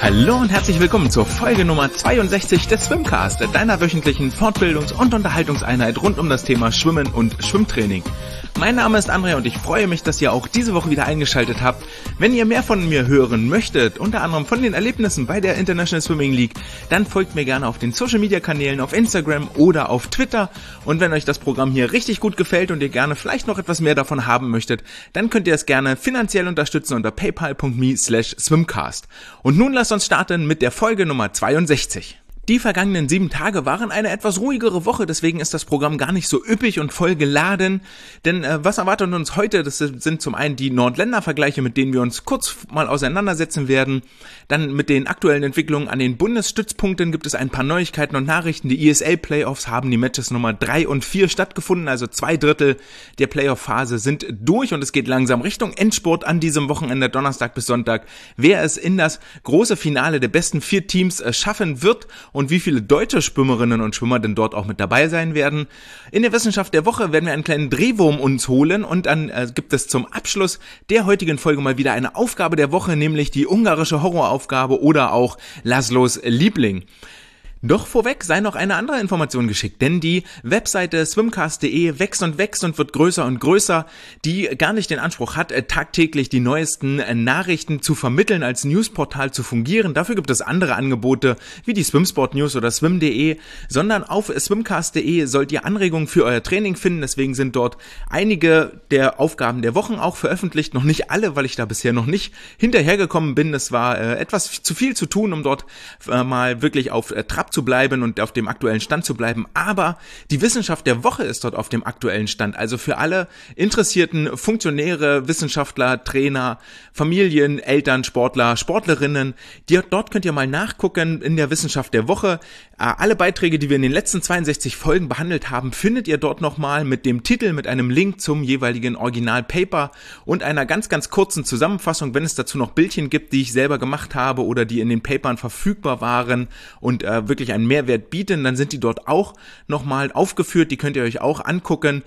Hallo und herzlich willkommen zur Folge Nummer 62 des Swimcast, deiner wöchentlichen Fortbildungs- und Unterhaltungseinheit rund um das Thema Schwimmen und Schwimmtraining. Mein Name ist André und ich freue mich, dass ihr auch diese Woche wieder eingeschaltet habt. Wenn ihr mehr von mir hören möchtet, unter anderem von den Erlebnissen bei der International Swimming League, dann folgt mir gerne auf den Social Media Kanälen, auf Instagram oder auf Twitter. Und wenn euch das Programm hier richtig gut gefällt und ihr gerne vielleicht noch etwas mehr davon haben möchtet, dann könnt ihr es gerne finanziell unterstützen unter paypal.me/swimcast. Und nun lasst uns starten mit der Folge Nummer 62. Die vergangenen 7 Tage waren eine etwas ruhigere Woche, deswegen ist das Programm gar nicht so üppig und voll geladen. Denn was erwartet uns heute? Das sind zum einen die Nord-Länder-Vergleiche, mit denen wir uns kurz mal auseinandersetzen werden. Dann mit den aktuellen Entwicklungen an den Bundesstützpunkten gibt es ein paar Neuigkeiten und Nachrichten. Die ESL-Playoffs haben die Matches Nummer 3 und 4 stattgefunden, also 2/3 der Playoff-Phase sind durch und es geht langsam Richtung Endspurt an diesem Wochenende, Donnerstag bis Sonntag. Wer es in das große Finale der besten 4 Teams schaffen wird und wie viele deutsche Schwimmerinnen und Schwimmer denn dort auch mit dabei sein werden. In der Wissenschaft der Woche werden wir einen kleinen Drehwurm uns holen und dann gibt es zum Abschluss der heutigen Folge mal wieder eine Aufgabe der Woche, nämlich die ungarische Horroraufgabe oder auch Laszlos Liebling. Doch vorweg sei noch eine andere Information geschickt, denn die Webseite swimcast.de wächst und wird größer und größer, die gar nicht den Anspruch hat, tagtäglich die neuesten Nachrichten zu vermitteln, als Newsportal zu fungieren. Dafür gibt es andere Angebote wie die Swimsport News oder swim.de, sondern auf swimcast.de sollt ihr Anregungen für euer Training finden. Deswegen sind dort einige der Aufgaben der Wochen auch veröffentlicht, noch nicht alle, weil ich da bisher noch nicht hinterhergekommen bin. Es war etwas zu viel zu tun, um dort mal wirklich auf Trab zu bleiben und auf dem aktuellen Stand zu bleiben, aber die Wissenschaft der Woche ist dort auf dem aktuellen Stand, also für alle interessierten Funktionäre, Wissenschaftler, Trainer, Familien, Eltern, Sportler, Sportlerinnen, dort könnt ihr mal nachgucken in der Wissenschaft der Woche. Alle Beiträge, die wir in den letzten 62 Folgen behandelt haben, findet ihr dort nochmal mit dem Titel, mit einem Link zum jeweiligen Originalpaper und einer ganz, ganz kurzen Zusammenfassung, wenn es dazu noch Bildchen gibt, die ich selber gemacht habe oder die in den Papern verfügbar waren und wirklich einen Mehrwert bieten, dann sind die dort auch nochmal aufgeführt, die könnt ihr euch auch angucken.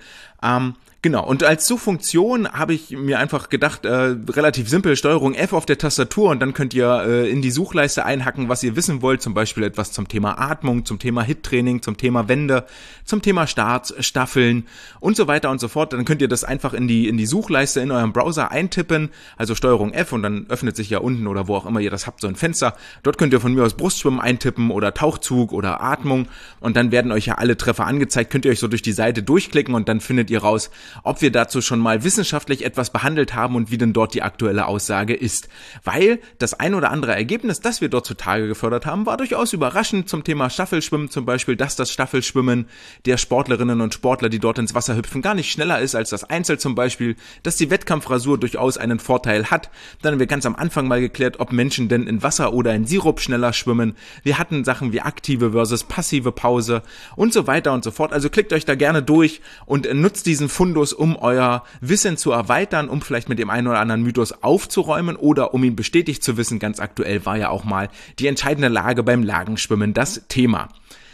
Genau, und als Suchfunktion habe ich mir einfach gedacht, relativ simpel, Steuerung F auf der Tastatur und dann könnt ihr in die Suchleiste einhacken, was ihr wissen wollt, zum Beispiel etwas zum Thema Atmung, zum Thema HIIT-Training, zum Thema Wände, zum Thema Starts, Staffeln und so weiter und so fort. Dann könnt ihr das einfach in die Suchleiste in eurem Browser eintippen, also Steuerung F und dann öffnet sich ja unten oder wo auch immer ihr das habt, so ein Fenster. Dort könnt ihr von mir aus Brustschwimmen eintippen oder Tauchzug oder Atmung und dann werden euch ja alle Treffer angezeigt, könnt ihr euch so durch die Seite durchklicken und dann findet ihr raus, ob wir dazu schon mal wissenschaftlich etwas behandelt haben und wie denn dort die aktuelle Aussage ist. Weil das ein oder andere Ergebnis, das wir dort zutage gefördert haben, war durchaus überraschend zum Thema Staffelschwimmen, zum Beispiel, dass das Staffelschwimmen der Sportlerinnen und Sportler, die dort ins Wasser hüpfen, gar nicht schneller ist als das Einzel zum Beispiel, dass die Wettkampfrasur durchaus einen Vorteil hat. Dann haben wir ganz am Anfang mal geklärt, ob Menschen denn in Wasser oder in Sirup schneller schwimmen. Wir hatten Sachen wie aktive versus passive Pause und so weiter und so fort. Also klickt euch da gerne durch und nutzt diesen Fundus, um euer Wissen zu erweitern, um vielleicht mit dem einen oder anderen Mythos aufzuräumen oder um ihn bestätigt zu wissen. Ganz aktuell war ja auch mal die entscheidende Lage beim Lagenschwimmen das Thema.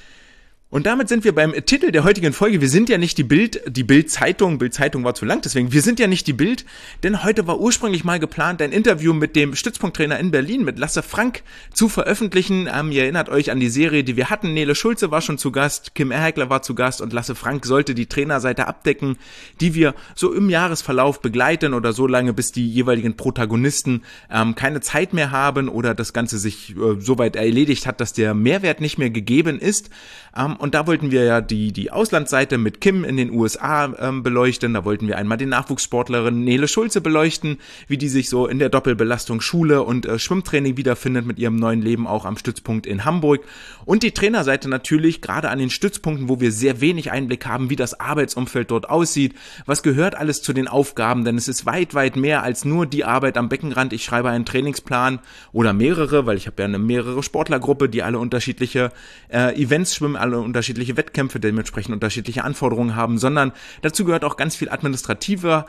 Und damit sind wir beim Titel der heutigen Folge. Wir sind ja nicht die Bild-Zeitung. Bild-Zeitung war zu lang, deswegen, wir sind ja nicht die Bild, denn heute war ursprünglich mal geplant, ein Interview mit dem Stützpunkttrainer in Berlin, mit Lasse Frank, zu veröffentlichen. Ihr erinnert euch an die Serie, die wir hatten. Nele Schulze war schon zu Gast, Kim Erhegler war zu Gast und Lasse Frank sollte die Trainerseite abdecken, die wir so im Jahresverlauf begleiten oder so lange, bis die jeweiligen Protagonisten keine Zeit mehr haben oder das Ganze sich soweit erledigt hat, dass der Mehrwert nicht mehr gegeben ist. Und da wollten wir ja die Auslandsseite mit Kim in den USA beleuchten. Da wollten wir einmal den Nachwuchssportlerin Nele Schulze beleuchten, wie die sich so in der Doppelbelastung Schule und Schwimmtraining wiederfindet mit ihrem neuen Leben auch am Stützpunkt in Hamburg. Und die Trainerseite natürlich, gerade an den Stützpunkten, wo wir sehr wenig Einblick haben, wie das Arbeitsumfeld dort aussieht. Was gehört alles zu den Aufgaben? Denn es ist weit, weit mehr als nur die Arbeit am Beckenrand. Ich schreibe einen Trainingsplan oder mehrere, weil ich habe ja eine mehrere Sportlergruppe, die alle unterschiedliche Events schwimmen, alle unterschiedliche Wettkämpfe, dementsprechend unterschiedliche Anforderungen haben, sondern dazu gehört auch ganz viel administrative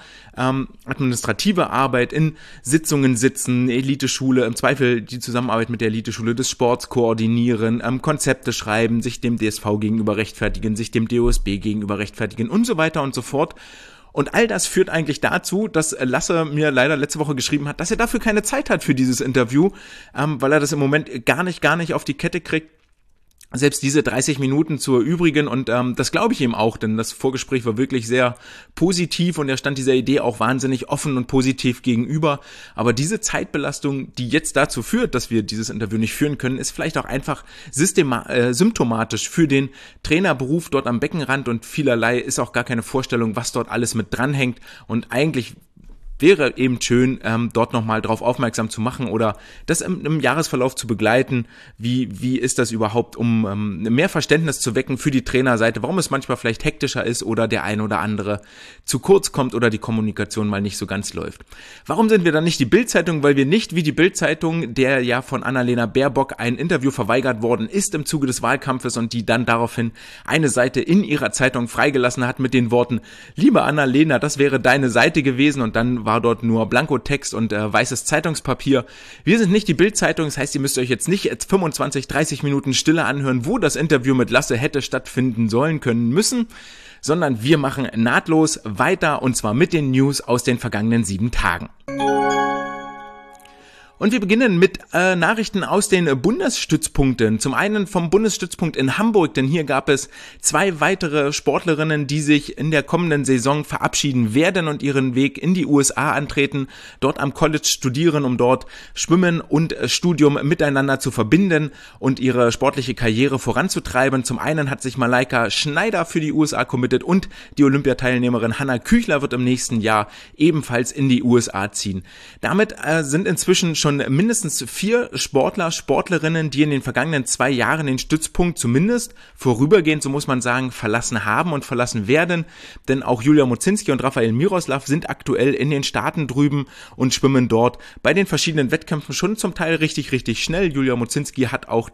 Arbeit in Sitzungen sitzen, Eliteschule, im Zweifel die Zusammenarbeit mit der Eliteschule des Sports koordinieren, Konzepte schreiben, sich dem DSV gegenüber rechtfertigen, sich dem DOSB gegenüber rechtfertigen und so weiter und so fort. Und all das führt eigentlich dazu, dass Lasse mir leider letzte Woche geschrieben hat, dass er dafür keine Zeit hat für dieses Interview, weil er das im Moment gar nicht auf die Kette kriegt, selbst diese 30 Minuten zu erübrigen, und das glaube ich ihm auch, denn das Vorgespräch war wirklich sehr positiv und er stand dieser Idee auch wahnsinnig offen und positiv gegenüber. Aber diese Zeitbelastung, die jetzt dazu führt, dass wir dieses Interview nicht führen können, ist vielleicht auch einfach symptomatisch für den Trainerberuf dort am Beckenrand, und vielerlei ist auch gar keine Vorstellung, was dort alles mit dranhängt, und eigentlich wäre eben schön, dort nochmal drauf aufmerksam zu machen oder das im Jahresverlauf zu begleiten. Wie ist das überhaupt, um mehr Verständnis zu wecken für die Trainerseite, warum es manchmal vielleicht hektischer ist oder der ein oder andere zu kurz kommt oder die Kommunikation mal nicht so ganz läuft. Warum sind wir dann nicht die Bild-Zeitung? Weil wir nicht wie die Bild-Zeitung, der ja von Annalena Baerbock ein Interview verweigert worden ist im Zuge des Wahlkampfes und die dann daraufhin eine Seite in ihrer Zeitung freigelassen hat mit den Worten: Liebe Annalena, das wäre deine Seite gewesen, und dann war dort nur Blankotext und weißes Zeitungspapier. Wir sind nicht die Bild-Zeitung, das heißt, ihr müsst euch jetzt nicht 25, 30 Minuten Stille anhören, wo das Interview mit Lasse hätte stattfinden sollen, können, müssen, sondern wir machen nahtlos weiter, und zwar mit den News aus den vergangenen 7 Tagen. Und wir beginnen mit Nachrichten aus den Bundesstützpunkten. Zum einen vom Bundesstützpunkt in Hamburg, denn hier gab es 2 weitere Sportlerinnen, die sich in der kommenden Saison verabschieden werden und ihren Weg in die USA antreten, dort am College studieren, um dort Schwimmen und Studium miteinander zu verbinden und ihre sportliche Karriere voranzutreiben. Zum einen hat sich Malaika Schneider für die USA committed und die Olympiateilnehmerin Hanna Küchler wird im nächsten Jahr ebenfalls in die USA ziehen. Damit sind inzwischen schon mindestens 4 Sportler, Sportlerinnen, die in den vergangenen 2 Jahren den Stützpunkt zumindest vorübergehend, so muss man sagen, verlassen haben und verlassen werden, denn auch Julia Mozinski und Rafael Miroslav sind aktuell in den Staaten drüben und schwimmen dort bei den verschiedenen Wettkämpfen schon zum Teil richtig schnell. Julia Mozinski hat auch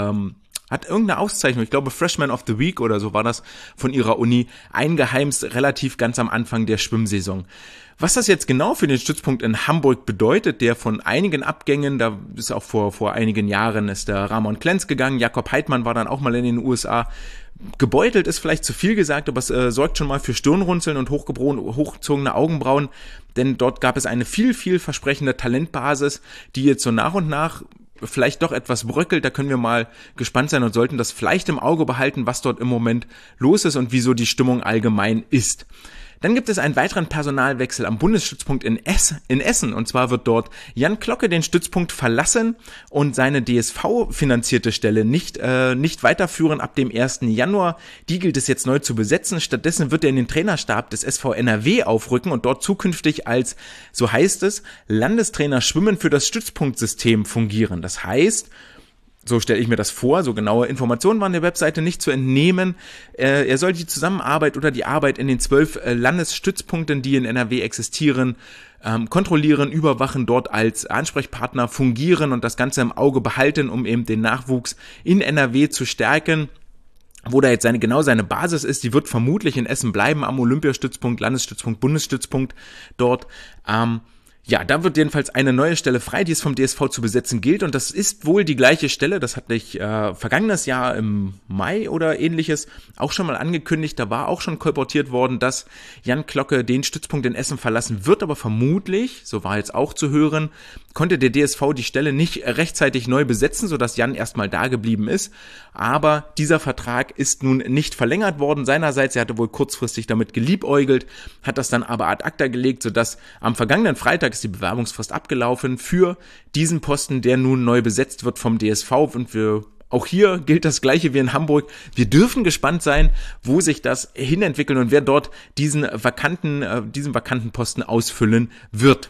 hat irgendeine Auszeichnung, ich glaube Freshman of the Week oder so war das, von ihrer Uni eingeheimst, relativ ganz am Anfang der Schwimmsaison. Was das jetzt genau für den Stützpunkt in Hamburg bedeutet, der von einigen Abgängen, da ist auch vor einigen Jahren ist der Ramon Klenz gegangen, Jakob Heidmann war dann auch mal in den USA, gebeutelt ist vielleicht zu viel gesagt, aber es sorgt schon mal für Stirnrunzeln und hochgezogene Augenbrauen, denn dort gab es eine viel versprechende Talentbasis, die jetzt so nach und nach vielleicht doch etwas bröckelt. Da können wir mal gespannt sein und sollten das vielleicht im Auge behalten, was dort im Moment los ist und wieso die Stimmung allgemein ist. Dann gibt es einen weiteren Personalwechsel am Bundesstützpunkt in Essen, und zwar wird dort Jan Klocke den Stützpunkt verlassen und seine DSV-finanzierte Stelle nicht weiterführen ab dem 1. Januar. Die gilt es jetzt neu zu besetzen. Stattdessen wird er in den Trainerstab des SV NRW aufrücken und dort zukünftig als, so heißt es, Landestrainer Schwimmen für das Stützpunktsystem fungieren. Das heißt, so stelle ich mir das vor, so genaue Informationen waren der Webseite nicht zu entnehmen. Er soll die Zusammenarbeit oder die Arbeit in den 12 Landesstützpunkten, die in NRW existieren, kontrollieren, überwachen, dort als Ansprechpartner fungieren und das Ganze im Auge behalten, um eben den Nachwuchs in NRW zu stärken. Wo da jetzt seine Basis ist, die wird vermutlich in Essen bleiben, am Olympiastützpunkt, Landesstützpunkt, Bundesstützpunkt dort. Ja, da wird jedenfalls eine neue Stelle frei, die es vom DSV zu besetzen gilt, und das ist wohl die gleiche Stelle, das hatte ich vergangenes Jahr im Mai oder ähnliches auch schon mal angekündigt, da war auch schon kolportiert worden, dass Jan Klocke den Stützpunkt in Essen verlassen wird, aber vermutlich, so war jetzt auch zu hören, konnte der DSV die Stelle nicht rechtzeitig neu besetzen, sodass Jan erstmal da geblieben ist, aber dieser Vertrag ist nun nicht verlängert worden seinerseits, er hatte wohl kurzfristig damit geliebäugelt, hat das dann aber ad acta gelegt, sodass am vergangenen Freitag ist die Bewerbungsfrist abgelaufen für diesen Posten, der nun neu besetzt wird vom DSV, und auch hier gilt das Gleiche wie in Hamburg. Wir dürfen gespannt sein, wo sich das hinentwickelt und wer dort diesen vakanten Posten ausfüllen wird.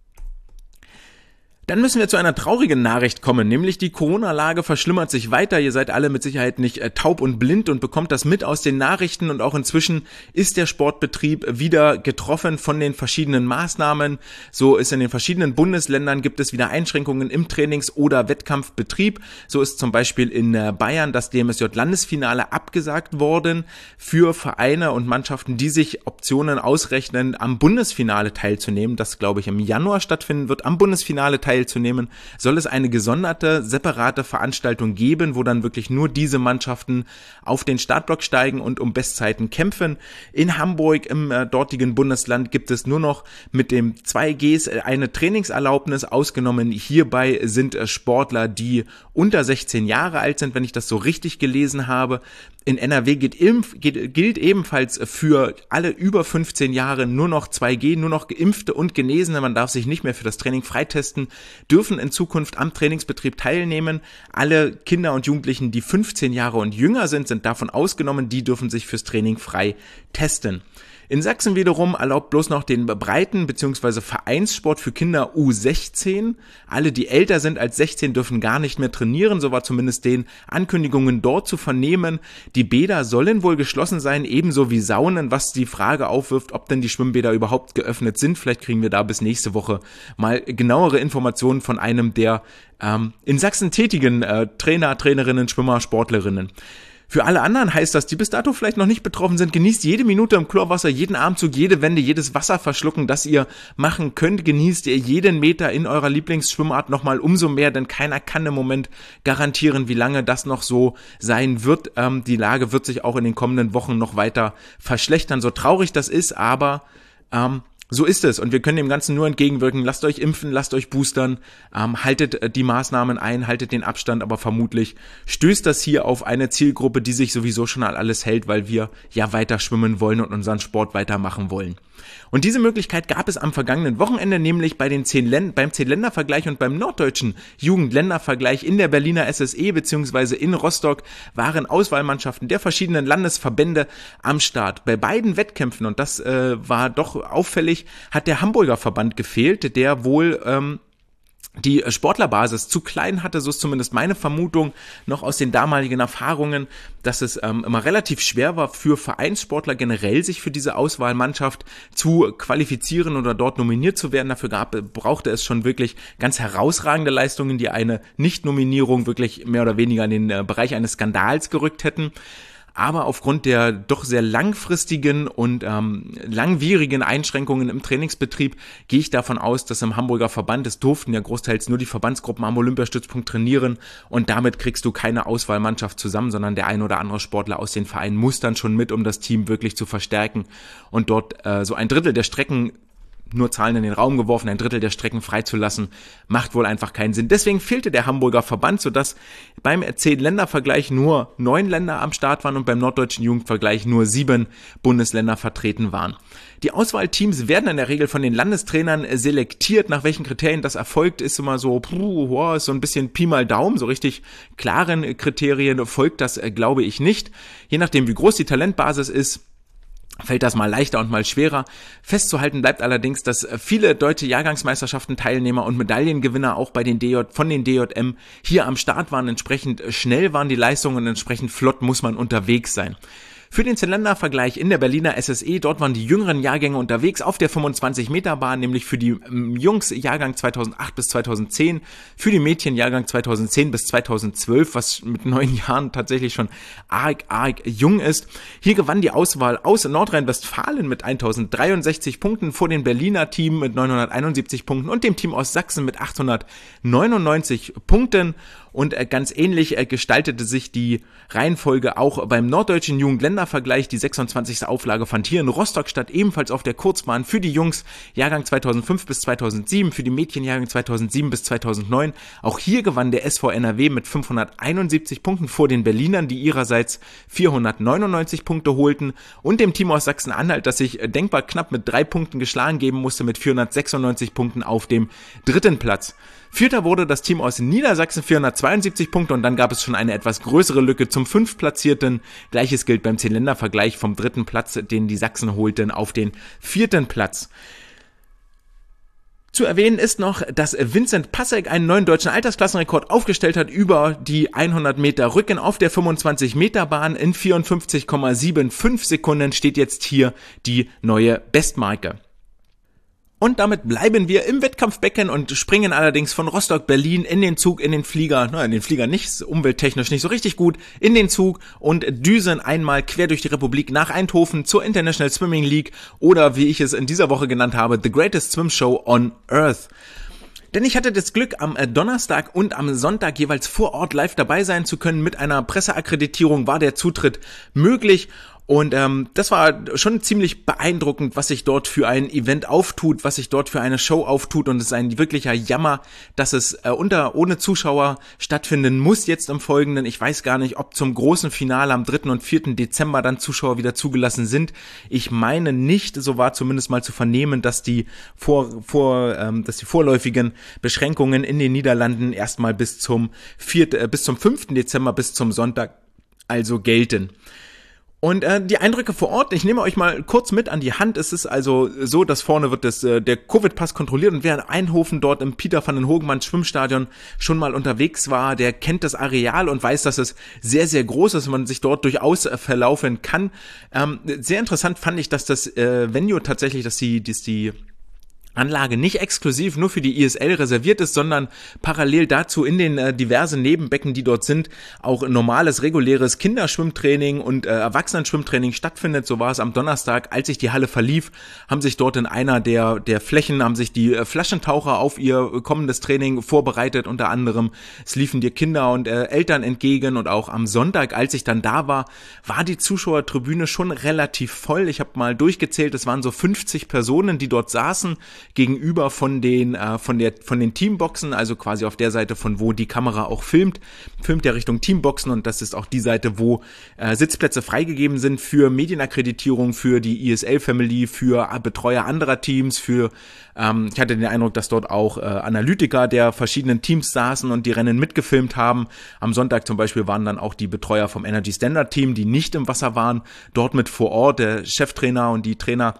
Dann müssen wir zu einer traurigen Nachricht kommen, nämlich die Corona-Lage verschlimmert sich weiter. Ihr seid alle mit Sicherheit nicht taub und blind und bekommt das mit aus den Nachrichten, und auch inzwischen ist der Sportbetrieb wieder getroffen von den verschiedenen Maßnahmen. So ist in den verschiedenen Bundesländern gibt es wieder Einschränkungen im Trainings- oder Wettkampfbetrieb. So ist zum Beispiel in Bayern das DMSJ-Landesfinale abgesagt worden für Vereine und Mannschaften, die sich Optionen ausrechnen, am Bundesfinale teilzunehmen. Das, glaube ich, im Januar stattfinden wird, am Bundesfinale teilzunehmen. teilzunehmen, soll es eine gesonderte, separate Veranstaltung geben, wo dann wirklich nur diese Mannschaften auf den Startblock steigen und um Bestzeiten kämpfen. In Hamburg, im dortigen Bundesland, gibt es nur noch mit dem 2Gs eine Trainingserlaubnis. Ausgenommen hierbei sind Sportler, die unter 16 Jahre alt sind, wenn ich das so richtig gelesen habe. In NRW gilt ebenfalls für alle über 15 Jahre nur noch 2G, nur noch Geimpfte und Genesene. Man darf sich nicht mehr für das Training freitesten, dürfen in Zukunft am Trainingsbetrieb teilnehmen. Alle Kinder und Jugendlichen, die 15 Jahre und jünger sind davon ausgenommen. Die dürfen sich fürs Training frei testen. In Sachsen wiederum erlaubt bloß noch den Breiten- bzw. Vereinssport für Kinder U16. Alle, die älter sind als 16, dürfen gar nicht mehr trainieren. So war zumindest den Ankündigungen dort zu vernehmen. Die Bäder sollen wohl geschlossen sein, ebenso wie Saunen, was die Frage aufwirft, ob denn die Schwimmbäder überhaupt geöffnet sind. Vielleicht kriegen wir da bis nächste Woche mal genauere Informationen von einem der in Sachsen tätigen Trainer, Trainerinnen, Schwimmer, Sportlerinnen. Für alle anderen heißt das, die bis dato vielleicht noch nicht betroffen sind, genießt jede Minute im Chlorwasser, jeden Atemzug, jede Wende, jedes Wasser verschlucken, das ihr machen könnt. Genießt ihr jeden Meter in eurer Lieblingsschwimmart nochmal umso mehr, denn keiner kann im Moment garantieren, wie lange das noch so sein wird. Die Lage wird sich auch in den kommenden Wochen noch weiter verschlechtern, so traurig das ist, aber so ist es und wir können dem Ganzen nur entgegenwirken. Lasst euch impfen, lasst euch boostern, haltet die Maßnahmen ein, haltet den Abstand, aber vermutlich stößt das hier auf eine Zielgruppe, die sich sowieso schon an alles hält, weil wir ja weiter schwimmen wollen und unseren Sport weitermachen wollen. Und diese Möglichkeit gab es am vergangenen Wochenende, nämlich beim 10-Länder-Vergleich und beim norddeutschen Jugendländervergleich in der Berliner SSE bzw. in Rostock waren Auswahlmannschaften der verschiedenen Landesverbände am Start. Bei beiden Wettkämpfen, und das war doch auffällig, hat der Hamburger Verband gefehlt, der wohl die Sportlerbasis zu klein hatte, so ist zumindest meine Vermutung noch aus den damaligen Erfahrungen, dass es immer relativ schwer war für Vereinssportler generell, sich für diese Auswahlmannschaft zu qualifizieren oder dort nominiert zu werden. Dafür brauchte es schon wirklich ganz herausragende Leistungen, die eine Nicht-Nominierung wirklich mehr oder weniger in den Bereich eines Skandals gerückt hätten. Aber aufgrund der doch sehr langfristigen und langwierigen Einschränkungen im Trainingsbetrieb gehe ich davon aus, dass im Hamburger Verband, es durften ja großteils nur die Verbandsgruppen am Olympiastützpunkt trainieren und damit kriegst du keine Auswahlmannschaft zusammen, sondern der ein oder andere Sportler aus den Vereinen muss dann schon mit, um das Team wirklich zu verstärken und dort so ein Drittel der Strecken, nur Zahlen in den Raum geworfen, ein Drittel der Strecken freizulassen, macht wohl einfach keinen Sinn. Deswegen fehlte der Hamburger Verband, sodass beim 10-Länder-Vergleich nur 9 Länder am Start waren und beim norddeutschen Jugendvergleich nur 7 Bundesländer vertreten waren. Die Auswahlteams werden in der Regel von den Landestrainern selektiert. Nach welchen Kriterien das erfolgt, ist immer so, ist so ein bisschen Pi mal Daumen. So richtig klaren Kriterien folgt das, glaube ich, nicht. Je nachdem, wie groß die Talentbasis ist, fällt das mal leichter und mal schwerer. Festzuhalten bleibt allerdings, dass viele deutsche Jahrgangsmeisterschaften Teilnehmer und Medaillengewinner auch bei den von den DJM hier am Start waren. Entsprechend schnell waren die Leistungen und entsprechend flott muss man unterwegs sein. Für den 10-Länder-Vergleich in der Berliner SSE, dort waren die jüngeren Jahrgänge unterwegs auf der 25-Meter-Bahn, nämlich für die Jungs Jahrgang 2008 bis 2010, für die Mädchen Jahrgang 2010 bis 2012, was mit 9 Jahren tatsächlich schon arg jung ist. Hier gewann die Auswahl aus Nordrhein-Westfalen mit 1063 Punkten vor dem Berliner Team mit 971 Punkten und dem Team aus Sachsen mit 899 Punkten. Und ganz ähnlich gestaltete sich die Reihenfolge auch beim norddeutschen Jugendländervergleich. Die 26. Auflage fand hier in Rostock statt, ebenfalls auf der Kurzbahn für die Jungs Jahrgang 2005 bis 2007, für die Mädchen Jahrgang 2007 bis 2009. Auch hier gewann der SV NRW mit 571 Punkten vor den Berlinern, die ihrerseits 499 Punkte holten, und dem Team aus Sachsen-Anhalt, das sich denkbar knapp mit 3 Punkten geschlagen geben musste, mit 496 Punkten auf dem 3. Platz. Vierter wurde das Team aus Niedersachsen, 472 Punkte, und dann gab es schon eine etwas größere Lücke zum 5. Platzierten. Gleiches gilt beim 10-Länder-Vergleich vom 3. Platz, den die Sachsen holten, auf den 4. Platz. Zu erwähnen ist noch, dass Vincent Passek einen neuen deutschen Altersklassenrekord aufgestellt hat über die 100 Meter Rücken auf der 25-Meter-Bahn. In 54,75 Sekunden steht jetzt hier die neue Bestmarke. Und damit bleiben wir im Wettkampfbecken und springen allerdings von Rostock-Berlin in den Zug, in den Flieger nicht, umwelttechnisch nicht so richtig gut, in den Zug und düsen einmal quer durch die Republik nach Eindhoven zur International Swimming League oder wie ich es in dieser Woche genannt habe, The Greatest Swim Show on Earth. Denn ich hatte das Glück, am Donnerstag und am Sonntag jeweils vor Ort live dabei sein zu können. Mit einer Presseakkreditierung war der Zutritt möglich. Und das war schon ziemlich beeindruckend, was sich dort für ein Event auftut, was sich dort für eine Show auftut. Und es ist ein wirklicher Jammer, dass es ohne Zuschauer stattfinden muss jetzt im Folgenden. Ich weiß gar nicht, ob zum großen Finale am 3. und 4. Dezember dann Zuschauer wieder zugelassen sind. Ich meine nicht, so war zumindest mal zu vernehmen, dass die vorläufigen Beschränkungen in den Niederlanden erstmal bis zum 5. Dezember, bis zum Sonntag also gelten. Und die Eindrücke vor Ort, ich nehme euch mal kurz mit an die Hand. Es ist also so, dass vorne wird der Covid-Pass kontrolliert und wer in Eindhoven dort im Pieter van den Hogeband Schwimmstadion schon mal unterwegs war, der kennt das Areal und weiß, dass es sehr, sehr groß ist und man sich dort durchaus verlaufen kann. Sehr interessant fand ich, dass das Venue tatsächlich, dass die Anlage nicht exklusiv nur für die ISL reserviert ist, sondern parallel dazu in den diversen Nebenbecken, die dort sind, auch normales, reguläres Kinderschwimmtraining und Erwachsenenschwimmtraining stattfindet. So war es am Donnerstag, als sich die Halle verlief, haben sich dort in einer der Flächen, haben sich die Flaschentaucher auf ihr kommendes Training vorbereitet, unter anderem. Es liefen dir Kinder und Eltern entgegen und auch am Sonntag, als ich dann da war die Zuschauertribüne schon relativ voll. Ich habe mal durchgezählt, es waren so 50 Personen, die dort saßen, gegenüber von den Teamboxen, also quasi auf der Seite, von wo die Kamera auch filmt ja Richtung Teamboxen und das ist auch die Seite, wo Sitzplätze freigegeben sind für Medienakkreditierung, für die ISL-Family, für Betreuer anderer Teams, ich hatte den Eindruck, dass dort auch Analytiker der verschiedenen Teams saßen und die Rennen mitgefilmt haben. Am Sonntag zum Beispiel waren dann auch die Betreuer vom Energy Standard Team, die nicht im Wasser waren, dort mit vor Ort, der Cheftrainer und die Trainer,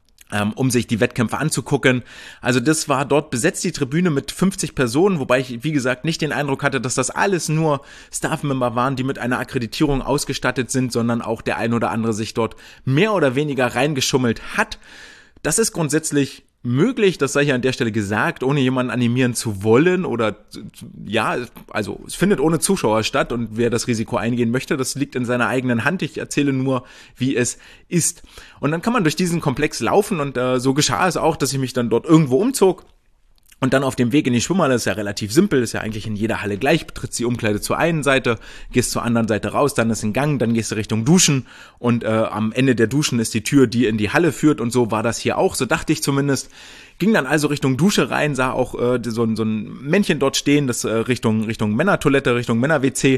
um sich die Wettkämpfe anzugucken. Also das war dort besetzt, die Tribüne mit 50 Personen, wobei ich, wie gesagt, nicht den Eindruck hatte, dass das alles nur Staff-Member waren, die mit einer Akkreditierung ausgestattet sind, sondern auch der ein oder andere sich dort mehr oder weniger reingeschummelt hat. Das ist grundsätzlich möglich, das sei hier an der Stelle gesagt, ohne jemanden animieren zu wollen oder ja, also es findet ohne Zuschauer statt und wer das Risiko eingehen möchte, das liegt in seiner eigenen Hand. Ich erzähle nur, wie es ist. Und dann kann man durch diesen Komplex laufen und so geschah es auch, dass ich mich dann dort irgendwo umzog. Und dann auf dem Weg in die Schwimmhalle ist ja relativ simpel, ist ja eigentlich in jeder Halle gleich, betrittst die Umkleide zur einen Seite, gehst zur anderen Seite raus, dann ist ein Gang, dann gehst du Richtung Duschen und am Ende der Duschen ist die Tür, die in die Halle führt und so war das hier auch, so dachte ich zumindest. Ging dann also Richtung Dusche rein, sah auch so ein Männchen dort stehen, das Richtung Männertoilette, Richtung Männer-WC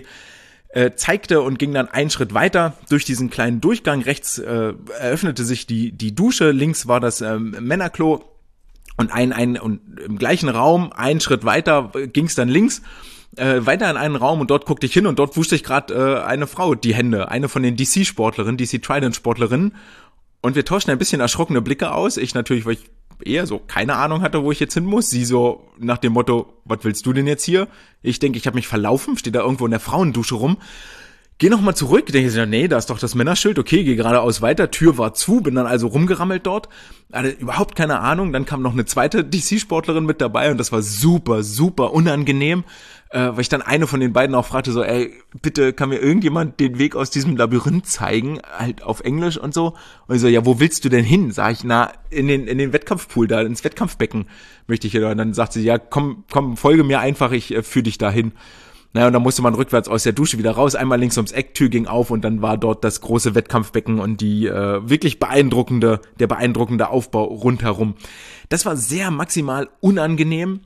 zeigte und ging dann einen Schritt weiter durch diesen kleinen Durchgang. Rechts eröffnete sich die Dusche, links war das Männerklo. Und und im gleichen Raum, einen Schritt weiter, ging's dann links, weiter in einen Raum und dort guckte ich hin und dort wusch sich gerade eine Frau die Hände, eine von den DC Trident-Sportlerinnen und wir tauschten ein bisschen erschrockene Blicke aus. Ich natürlich, weil ich eher so keine Ahnung hatte, wo ich jetzt hin muss. Sie so nach dem Motto, was willst du denn jetzt hier? Ich denke, ich habe mich verlaufen, stehe da irgendwo in der Frauendusche rum. Geh nochmal zurück, denke ich, nee, da ist doch das Männerschild, okay, geh geradeaus weiter, Tür war zu, bin dann also rumgerammelt dort, hatte überhaupt keine Ahnung, dann kam noch eine zweite DC-Sportlerin mit dabei und das war super, super unangenehm, weil ich dann eine von den beiden auch fragte so, ey, bitte kann mir irgendjemand den Weg aus diesem Labyrinth zeigen, halt auf Englisch und so, und ich so, ja, wo willst du denn hin? Sag ich, na, in den Wettkampfpool da, ins Wettkampfbecken möchte ich hier, und dann sagt sie, ja, komm, folge mir einfach, ich führe dich dahin. Naja, und dann musste man rückwärts aus der Dusche wieder raus, einmal links ums Eck, Tür ging auf und dann war dort das große Wettkampfbecken und die wirklich beeindruckende Aufbau rundherum. Das war sehr maximal unangenehm,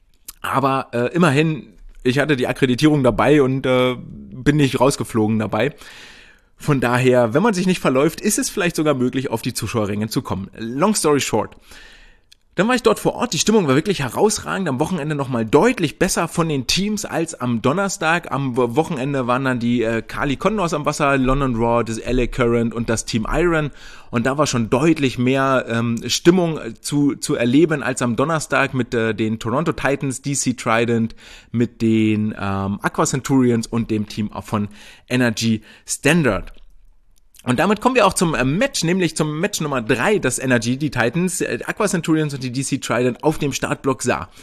aber immerhin, ich hatte die Akkreditierung dabei und bin nicht rausgeflogen dabei. Von daher, wenn man sich nicht verläuft, ist es vielleicht sogar möglich, auf die Zuschauerränge zu kommen. Long story short. Dann war ich dort vor Ort, die Stimmung war wirklich herausragend, am Wochenende nochmal deutlich besser von den Teams als am Donnerstag. Am Wochenende waren dann die Kali Condors am Wasser, London Raw, das LA Current und das Team Iron und da war schon deutlich mehr Stimmung zu erleben als am Donnerstag mit den Toronto Titans, DC Trident, mit den Aqua Centurions und dem Team von Energy Standard. Und damit kommen wir auch zum Match, nämlich zum Match Nummer 3, das Energy, die Titans, Aqua Centurions und die DC Trident auf dem Startblock sah.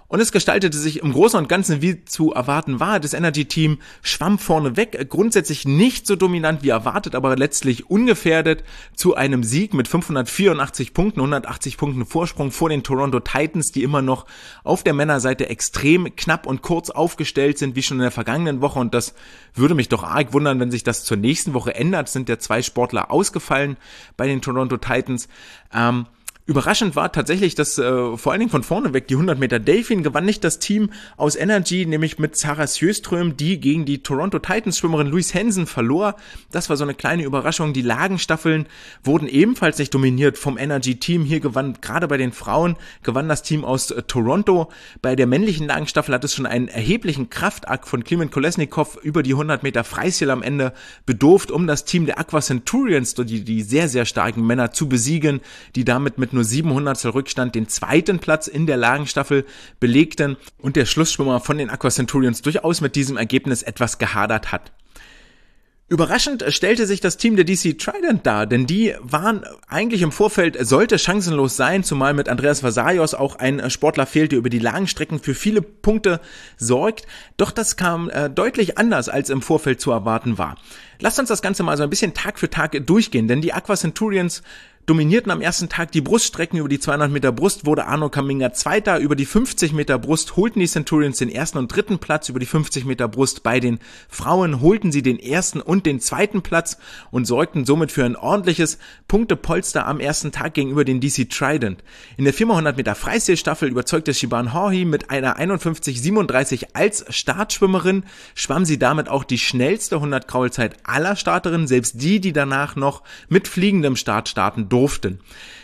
Und es gestaltete sich im Großen und Ganzen wie zu erwarten war. Das Energy-Team schwamm vorne weg, grundsätzlich nicht so dominant wie erwartet, aber letztlich ungefährdet zu einem Sieg mit 584 Punkten, 180 Punkten Vorsprung vor den Toronto Titans, die immer noch auf der Männerseite extrem knapp und kurz aufgestellt sind, wie schon in der vergangenen Woche. Und das würde mich doch arg wundern, wenn sich das zur nächsten Woche ändert. Es sind ja 2 Sportler ausgefallen bei den Toronto Titans. Überraschend war tatsächlich, dass vor allen Dingen von vorne weg die 100 Meter Delfin gewann nicht das Team aus Energy, nämlich mit Sarah Sjöström, die gegen die Toronto Titans Schwimmerin Louise Hansen verlor. Das war so eine kleine Überraschung. Die Lagenstaffeln wurden ebenfalls nicht dominiert vom Energy Team. Hier gewann, gerade bei den Frauen, gewann das Team aus Toronto. Bei der männlichen Lagenstaffel hat es schon einen erheblichen Kraftakt von Klimen Kolesnikov über die 100 Meter Freistil am Ende bedurft, um das Team der Aqua Centurions, die sehr, sehr starken Männer, zu besiegen, die damit mit nur 700 Rückstand den zweiten Platz in der Lagenstaffel belegten und der Schlussschwimmer von den Aqua Centurions durchaus mit diesem Ergebnis etwas gehadert hat. Überraschend stellte sich das Team der DC Trident dar, denn die waren eigentlich im Vorfeld, sollte chancenlos sein, zumal mit Andreas Vasarios auch ein Sportler fehlte, über die Lagenstrecken für viele Punkte sorgt. Doch das kam deutlich anders, als im Vorfeld zu erwarten war. Lasst uns das Ganze mal so ein bisschen Tag für Tag durchgehen, denn die Aqua Centurions dominierten am ersten Tag die Bruststrecken. Über die 200 Meter Brust wurde Arno Kaminga Zweiter. Über die 50 Meter Brust holten die Centurions den ersten und dritten Platz. Über die 50 Meter Brust bei den Frauen holten sie den ersten und den zweiten Platz und sorgten somit für ein ordentliches Punktepolster am ersten Tag gegenüber den DC Trident. In der 4x100 Meter Freistilstaffel überzeugte Siobhan Horhy mit einer 51,37 als Startschwimmerin, schwamm sie damit auch die schnellste 100 Kraulzeit aller Starterinnen, selbst die danach noch mit fliegendem Start starten durften.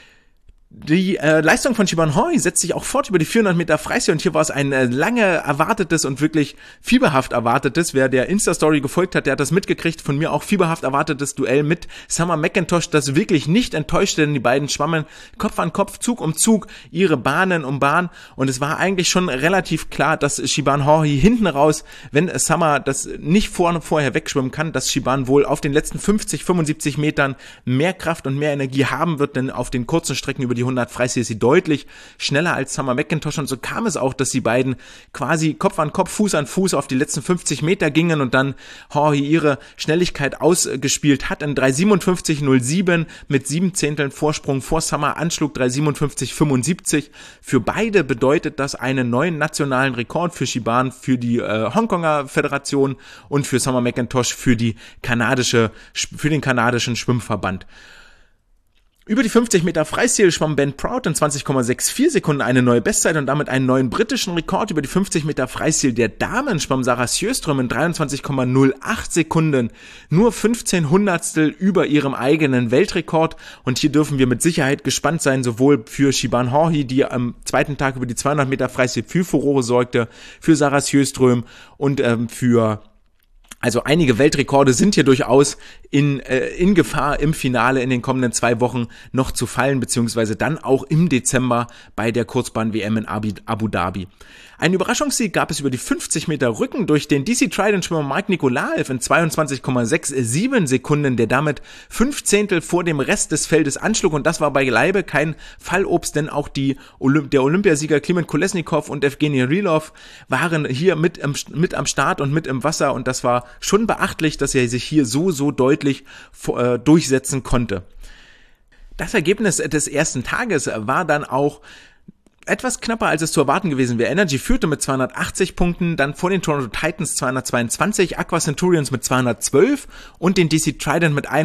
Die Leistung von Siobhan Horhy setzt sich auch fort über die 400 Meter Freistil und hier war es ein lange erwartetes und wirklich fieberhaft erwartetes, wer der Insta-Story gefolgt hat, der hat das mitgekriegt, von mir auch fieberhaft erwartetes Duell mit Summer McIntosh, das wirklich nicht enttäuschte, denn die beiden schwammen Kopf an Kopf, Zug um Zug, ihre Bahnen um Bahn und es war eigentlich schon relativ klar, dass Siobhan Horhy hinten raus, wenn Summer das nicht vorher wegschwimmen kann, dass Siobhan wohl auf den letzten 50, 75 Metern mehr Kraft und mehr Energie haben wird, denn auf den kurzen Strecken über die 100 Freistil ist sie deutlich schneller als Summer McIntosh und so kam es auch, dass die beiden quasi Kopf an Kopf, Fuß an Fuß auf die letzten 50 Meter gingen und dann Horhy ihre Schnelligkeit ausgespielt hat in 3:57,07 mit 7 Zehnteln Vorsprung vor Summer anschlug 3:57,75. Für beide bedeutet das einen neuen nationalen Rekord für Siobhan, für die Hongkonger Föderation und für Summer McIntosh für den kanadischen Schwimmverband. Über die 50 Meter Freistil schwamm Ben Proud in 20,64 Sekunden eine neue Bestzeit und damit einen neuen britischen Rekord. Über die 50 Meter Freistil der Damen schwamm Sarah Sjöström in 23,08 Sekunden, nur 15 Hundertstel über ihrem eigenen Weltrekord. Und hier dürfen wir mit Sicherheit gespannt sein, sowohl für Siobhan Horhy, die am zweiten Tag über die 200 Meter Freistil für Furore sorgte, für Sarah Sjöström und also einige Weltrekorde sind hier durchaus in Gefahr im Finale in den kommenden 2 Wochen noch zu fallen, beziehungsweise dann auch im Dezember bei der Kurzbahn-WM in Abu Dhabi. Einen Überraschungssieg gab es über die 50 Meter Rücken durch den DC Trident-Schwimmer Mike Nikolaev in 22,67 Sekunden, der damit 5 Zehntel vor dem Rest des Feldes anschlug und das war beileibe kein Fallobst, denn auch der Olympiasieger Klimen Kolesnikov und Evgeny Rylov waren hier mit am Start und mit im Wasser und das war schon beachtlich, dass er sich hier so deutlich durchsetzen konnte. Das Ergebnis des ersten Tages war dann auch etwas knapper, als es zu erwarten gewesen wäre. Energy führte mit 280 Punkten, dann vor den Toronto Titans 222, Aqua Centurions mit 212 und den DC Trident mit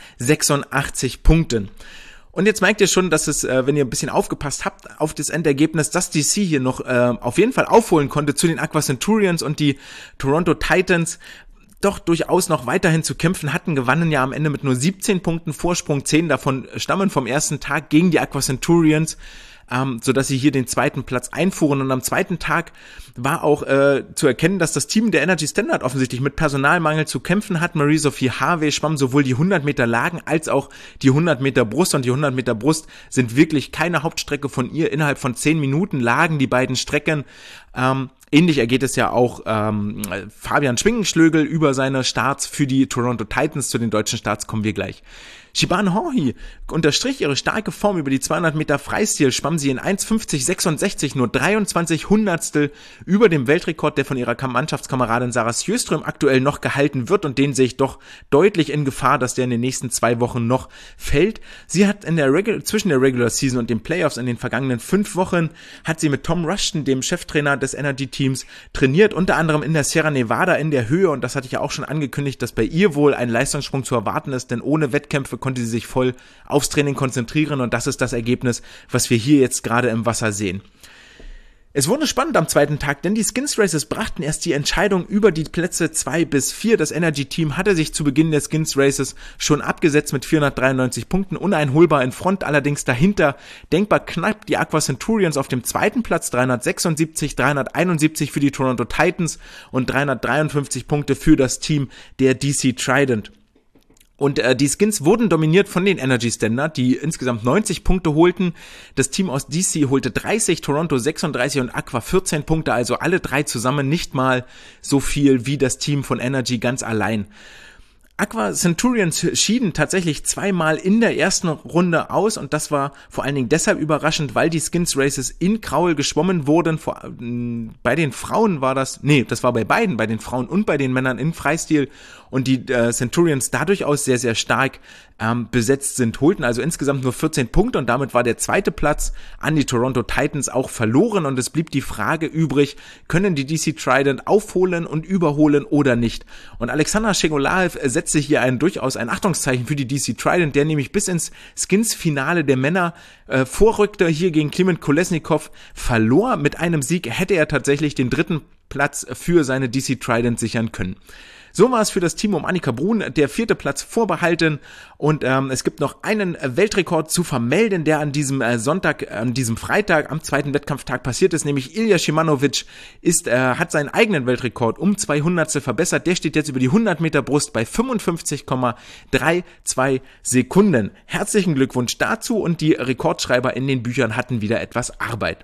186 Punkten. Und jetzt merkt ihr schon, dass es, wenn ihr ein bisschen aufgepasst habt auf das Endergebnis, dass DC hier noch auf jeden Fall aufholen konnte zu den Aqua Centurions und die Toronto Titans doch durchaus noch weiterhin zu kämpfen hatten, gewannen ja am Ende mit nur 17 Punkten Vorsprung, 10 davon stammen vom ersten Tag gegen die Aqua Centurions, sodass sie hier den zweiten Platz einfuhren und am zweiten Tag war auch zu erkennen, dass das Team der Energy Standard offensichtlich mit Personalmangel zu kämpfen hat. Marie-Sophie Harvey schwamm sowohl die 100 Meter Lagen als auch die 100 Meter Brust und die 100 Meter Brust sind wirklich keine Hauptstrecke von ihr. Innerhalb von 10 Minuten lagen die beiden Strecken Ähnlich ergeht es ja auch Fabian Schwingenschlögel über seine Starts für die Toronto Titans. Zu den deutschen Starts kommen wir gleich. Shibane Honhi unterstrich ihre starke Form über die 200 Meter Freistil, schwamm sie in 1,50,66, nur 23 Hundertstel über dem Weltrekord, der von ihrer Mannschaftskameradin Sarah Sjöström aktuell noch gehalten wird, und den sehe ich doch deutlich in Gefahr, dass der in den nächsten 2 Wochen noch fällt. Sie hat zwischen der Regular Season und den Playoffs in den vergangenen 5 Wochen hat sie mit Tom Rushton, dem Cheftrainer des Energy Teams, trainiert, unter anderem in der Sierra Nevada in der Höhe, und das hatte ich ja auch schon angekündigt, dass bei ihr wohl ein Leistungssprung zu erwarten ist, denn ohne Wettkämpfe konnte sie sich voll aufs Training konzentrieren, und das ist das Ergebnis, was wir hier jetzt gerade im Wasser sehen. Es wurde spannend am zweiten Tag, denn die Skins Races brachten erst die Entscheidung über die Plätze 2 bis 4. Das Energy Team hatte sich zu Beginn der Skins Races schon abgesetzt mit 493 Punkten, uneinholbar in Front, allerdings dahinter denkbar knapp die Aqua Centurions auf dem zweiten Platz, 376, 371 für die Toronto Titans und 353 Punkte für das Team der DC Trident. Und die Skins wurden dominiert von den Energy Standard, die insgesamt 90 Punkte holten. Das Team aus DC holte 30, Toronto 36 und Aqua 14 Punkte, also alle 3 zusammen nicht mal so viel wie das Team von Energy ganz allein. Aqua Centurions schieden tatsächlich 2-mal in der ersten Runde aus, und das war vor allen Dingen deshalb überraschend, weil die Skins Races in Kraul geschwommen wurden. Bei den Frauen war das war bei beiden, bei den Frauen und bei den Männern im Freistil, und die Centurions da durchaus sehr, sehr stark besetzt sind, holten also insgesamt nur 14 Punkte, und damit war der zweite Platz an die Toronto Titans auch verloren, und es blieb die Frage übrig, können die DC Trident aufholen und überholen oder nicht? Und Alexander Shegolaev setzte hier durchaus ein Achtungszeichen für die DC Trident, der nämlich bis ins Skins-Finale der Männer vorrückte, hier gegen Kliment Kolesnikov, verlor. Mit einem Sieg hätte er tatsächlich den 3. Platz für seine DC Trident sichern können. So war es für das Team um Annika Brun der 4. Platz vorbehalten, und es gibt noch einen Weltrekord zu vermelden, der an diesem Freitag, am zweiten Wettkampftag passiert ist, nämlich Ilya Shimanovic hat seinen eigenen Weltrekord um 2 Hundertstel verbessert. Der steht jetzt über die 100 Meter Brust bei 55,32 Sekunden. Herzlichen Glückwunsch dazu, und die Rekordschreiber in den Büchern hatten wieder etwas Arbeit.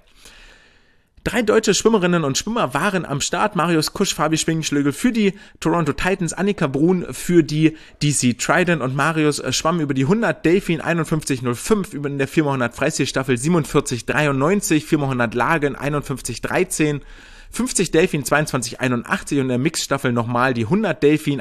3 deutsche Schwimmerinnen und Schwimmer waren am Start. Marius Kusch, Fabi Schwingenschlögel für die Toronto Titans, Annika Brun für die DC Trident, und Marius schwamm über die 100 Delfin 51,05, über in der 4x100 Freistilstaffel 47,93, 4x100 Lagen 51,13, 50 Delfin 22,81 und in der Mixstaffel nochmal die 100 Delfin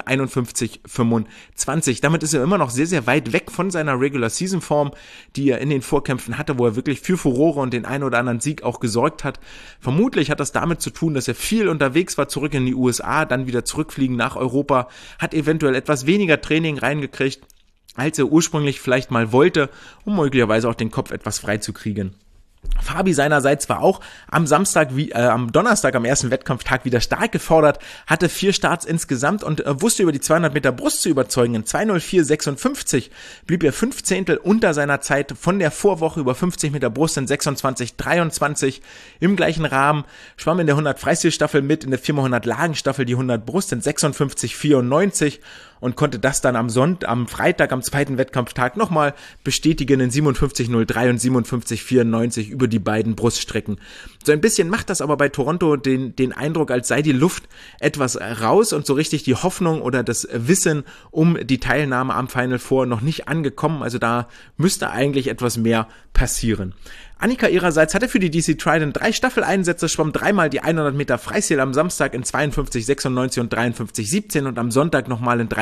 51,25. Damit ist er immer noch sehr, sehr weit weg von seiner Regular-Season-Form, die er in den Vorkämpfen hatte, wo er wirklich für Furore und den einen oder anderen Sieg auch gesorgt hat. Vermutlich hat das damit zu tun, dass er viel unterwegs war, zurück in die USA, dann wieder zurückfliegen nach Europa, hat eventuell etwas weniger Training reingekriegt, als er ursprünglich vielleicht mal wollte, um möglicherweise auch den Kopf etwas frei zu kriegen. Fabi seinerseits war auch am Donnerstag, am ersten Wettkampftag wieder stark gefordert, hatte 4 Starts insgesamt und wusste über die 200 Meter Brust zu überzeugen. In 2:04,56 blieb er 5 Zehntel unter seiner Zeit von der Vorwoche über 50 Meter Brust in 26,23. Im gleichen Rahmen schwamm in der 100 Freistilstaffel mit, in der 4x100 Lagenstaffel die 100 Brust in 56,94 und konnte das dann am Freitag, am zweiten Wettkampftag nochmal bestätigen in 57,03 und 57,94 über die beiden Bruststrecken. So ein bisschen macht das aber bei Toronto den Eindruck, als sei die Luft etwas raus und so richtig die Hoffnung oder das Wissen um die Teilnahme am Final Four noch nicht angekommen. Also da müsste eigentlich etwas mehr passieren. Annika ihrerseits hatte für die DC Trident 3 Staffeleinsätze, schwamm 3-mal die 100 Meter Freistil am Samstag in 52,96 und 53,17 und am Sonntag nochmal in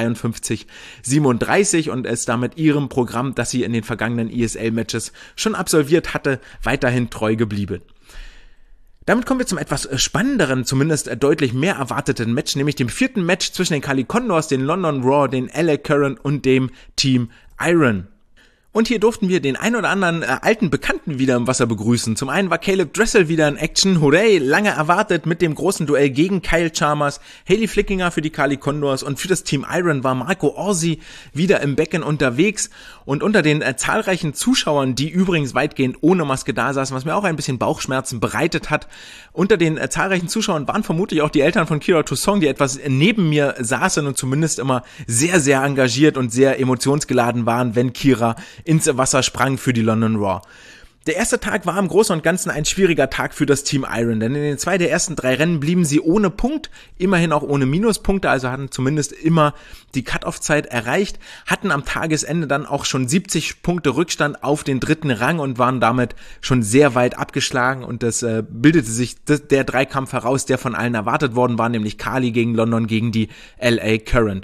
53,37 und ist damit ihrem Programm, das sie in den vergangenen ESL-Matches schon absolviert hatte, weiterhin treu geblieben. Damit kommen wir zum etwas spannenderen, zumindest deutlich mehr erwarteten Match, nämlich dem 4. Match zwischen den Cali Condors, den London Raw, den LA Current und dem Team Iron. Und hier durften wir den ein oder anderen alten Bekannten wieder im Wasser begrüßen. Zum einen war Caleb Dressel wieder in Action. Hooray, lange erwartet mit dem großen Duell gegen Kyle Chalmers. Hailey Flickinger für die Cali Condors und für das Team Iron war Marco Orsi wieder im Becken unterwegs. Und unter den zahlreichen Zuschauern, die übrigens weitgehend ohne Maske da saßen, was mir auch ein bisschen Bauchschmerzen bereitet hat, unter den zahlreichen Zuschauern waren vermutlich auch die Eltern von Kira Toussaint, die etwas neben mir saßen und zumindest immer sehr, sehr engagiert und sehr emotionsgeladen waren, wenn Kira ins Wasser sprang für die London Raw. Der erste Tag war im Großen und Ganzen ein schwieriger Tag für das Team Iron, denn in den 2 der ersten 3 Rennen blieben sie ohne Punkt, immerhin auch ohne Minuspunkte, also hatten zumindest immer die Cut-Off-Zeit erreicht, hatten am Tagesende dann auch schon 70 Punkte Rückstand auf den 3. Rang und waren damit schon sehr weit abgeschlagen, und das bildete sich der Dreikampf heraus, der von allen erwartet worden war, nämlich Kali gegen London gegen die LA Current.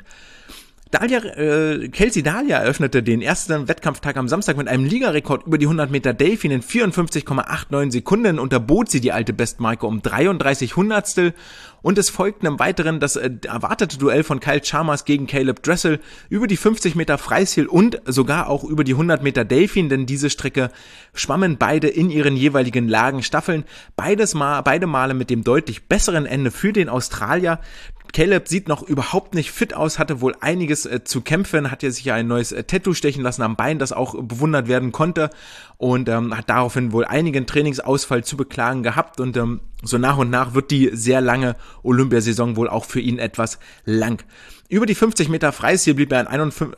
Kelsey Dalia eröffnete den ersten Wettkampftag am Samstag mit einem Ligarekord über die 100 Meter Delfin in 54,89 Sekunden, unterbot sie die alte Bestmarke um 33 Hundertstel, und es folgten im Weiteren das erwartete Duell von Kyle Chalmers gegen Caleb Dressel über die 50 Meter Freistil und sogar auch über die 100 Meter Delfin, denn diese Strecke schwammen beide in ihren jeweiligen Lagenstaffeln, beide Male mit dem deutlich besseren Ende für den Australier. Caleb sieht noch überhaupt nicht fit aus, hatte wohl einiges zu kämpfen, hat ja sich ja ein neues Tattoo stechen lassen am Bein, das auch bewundert werden konnte, und hat daraufhin wohl einigen Trainingsausfall zu beklagen gehabt, und so nach und nach wird die sehr lange Olympiasaison wohl auch für ihn etwas lang. Über die 50 Meter Freistil blieb er in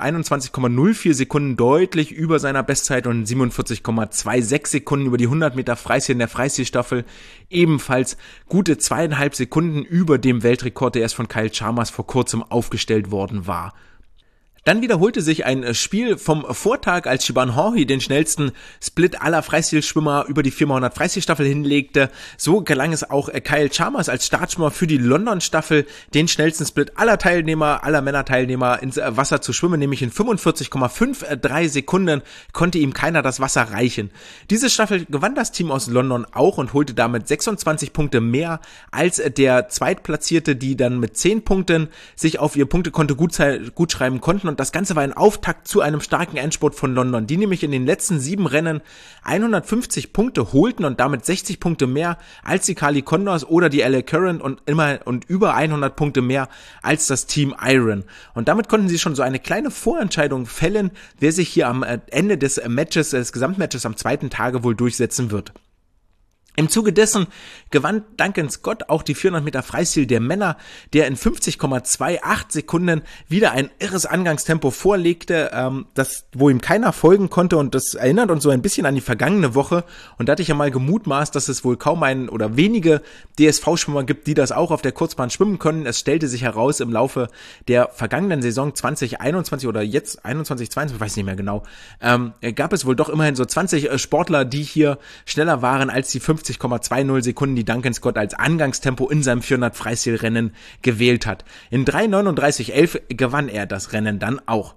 21,04 Sekunden deutlich über seiner Bestzeit und 47,26 Sekunden über die 100 Meter Freistil in der Freistilstaffel, ebenfalls gute 2,5 Sekunden über dem Weltrekord, der erst von Kyle Chalmers vor kurzem aufgestellt worden war. Dann wiederholte sich ein Spiel vom Vortag, als Siobhan Horhy den schnellsten Split aller Freistilschwimmer über die 4x100 Freistilstaffel hinlegte. So gelang es auch Kyle Chalmers als Startschwimmer für die London-Staffel, den schnellsten Split aller Männerteilnehmer ins Wasser zu schwimmen, nämlich in 45,53 Sekunden konnte ihm keiner das Wasser reichen. Diese Staffel gewann das Team aus London auch und holte damit 26 Punkte mehr als der Zweitplatzierte, die dann mit 10 Punkten sich auf ihr Punktekonto gut schreiben konnten. Und das Ganze war ein Auftakt zu einem starken Endspurt von London, die nämlich in den letzten 7 Rennen 150 Punkte holten und damit 60 Punkte mehr als die Kali Condors oder die LA Current und über 100 Punkte mehr als das Team Iron. Und damit konnten sie schon so eine kleine Vorentscheidung fällen, wer sich hier am Ende des Gesamtmatches am 2. Tage wohl durchsetzen wird. Im Zuge dessen gewann Duncan Scott auch die 400 Meter Freistil der Männer, der in 50,28 Sekunden wieder ein irres Angangstempo vorlegte, wo ihm keiner folgen konnte, und das erinnert uns so ein bisschen an die vergangene Woche, und da hatte ich ja mal gemutmaßt, dass es wohl kaum wenige DSV-Schwimmer gibt, die das auch auf der Kurzbahn schwimmen können. Es stellte sich heraus im Laufe der vergangenen Saison 2021 oder jetzt 21, 22, ich weiß nicht mehr genau, gab es wohl doch immerhin so 20 Sportler, die hier schneller waren als die 50,20 Sekunden, die Duncan Scott als Angangstempo in seinem 400 Freistilrennen gewählt hat. In 3:39,11 gewann er das Rennen dann auch.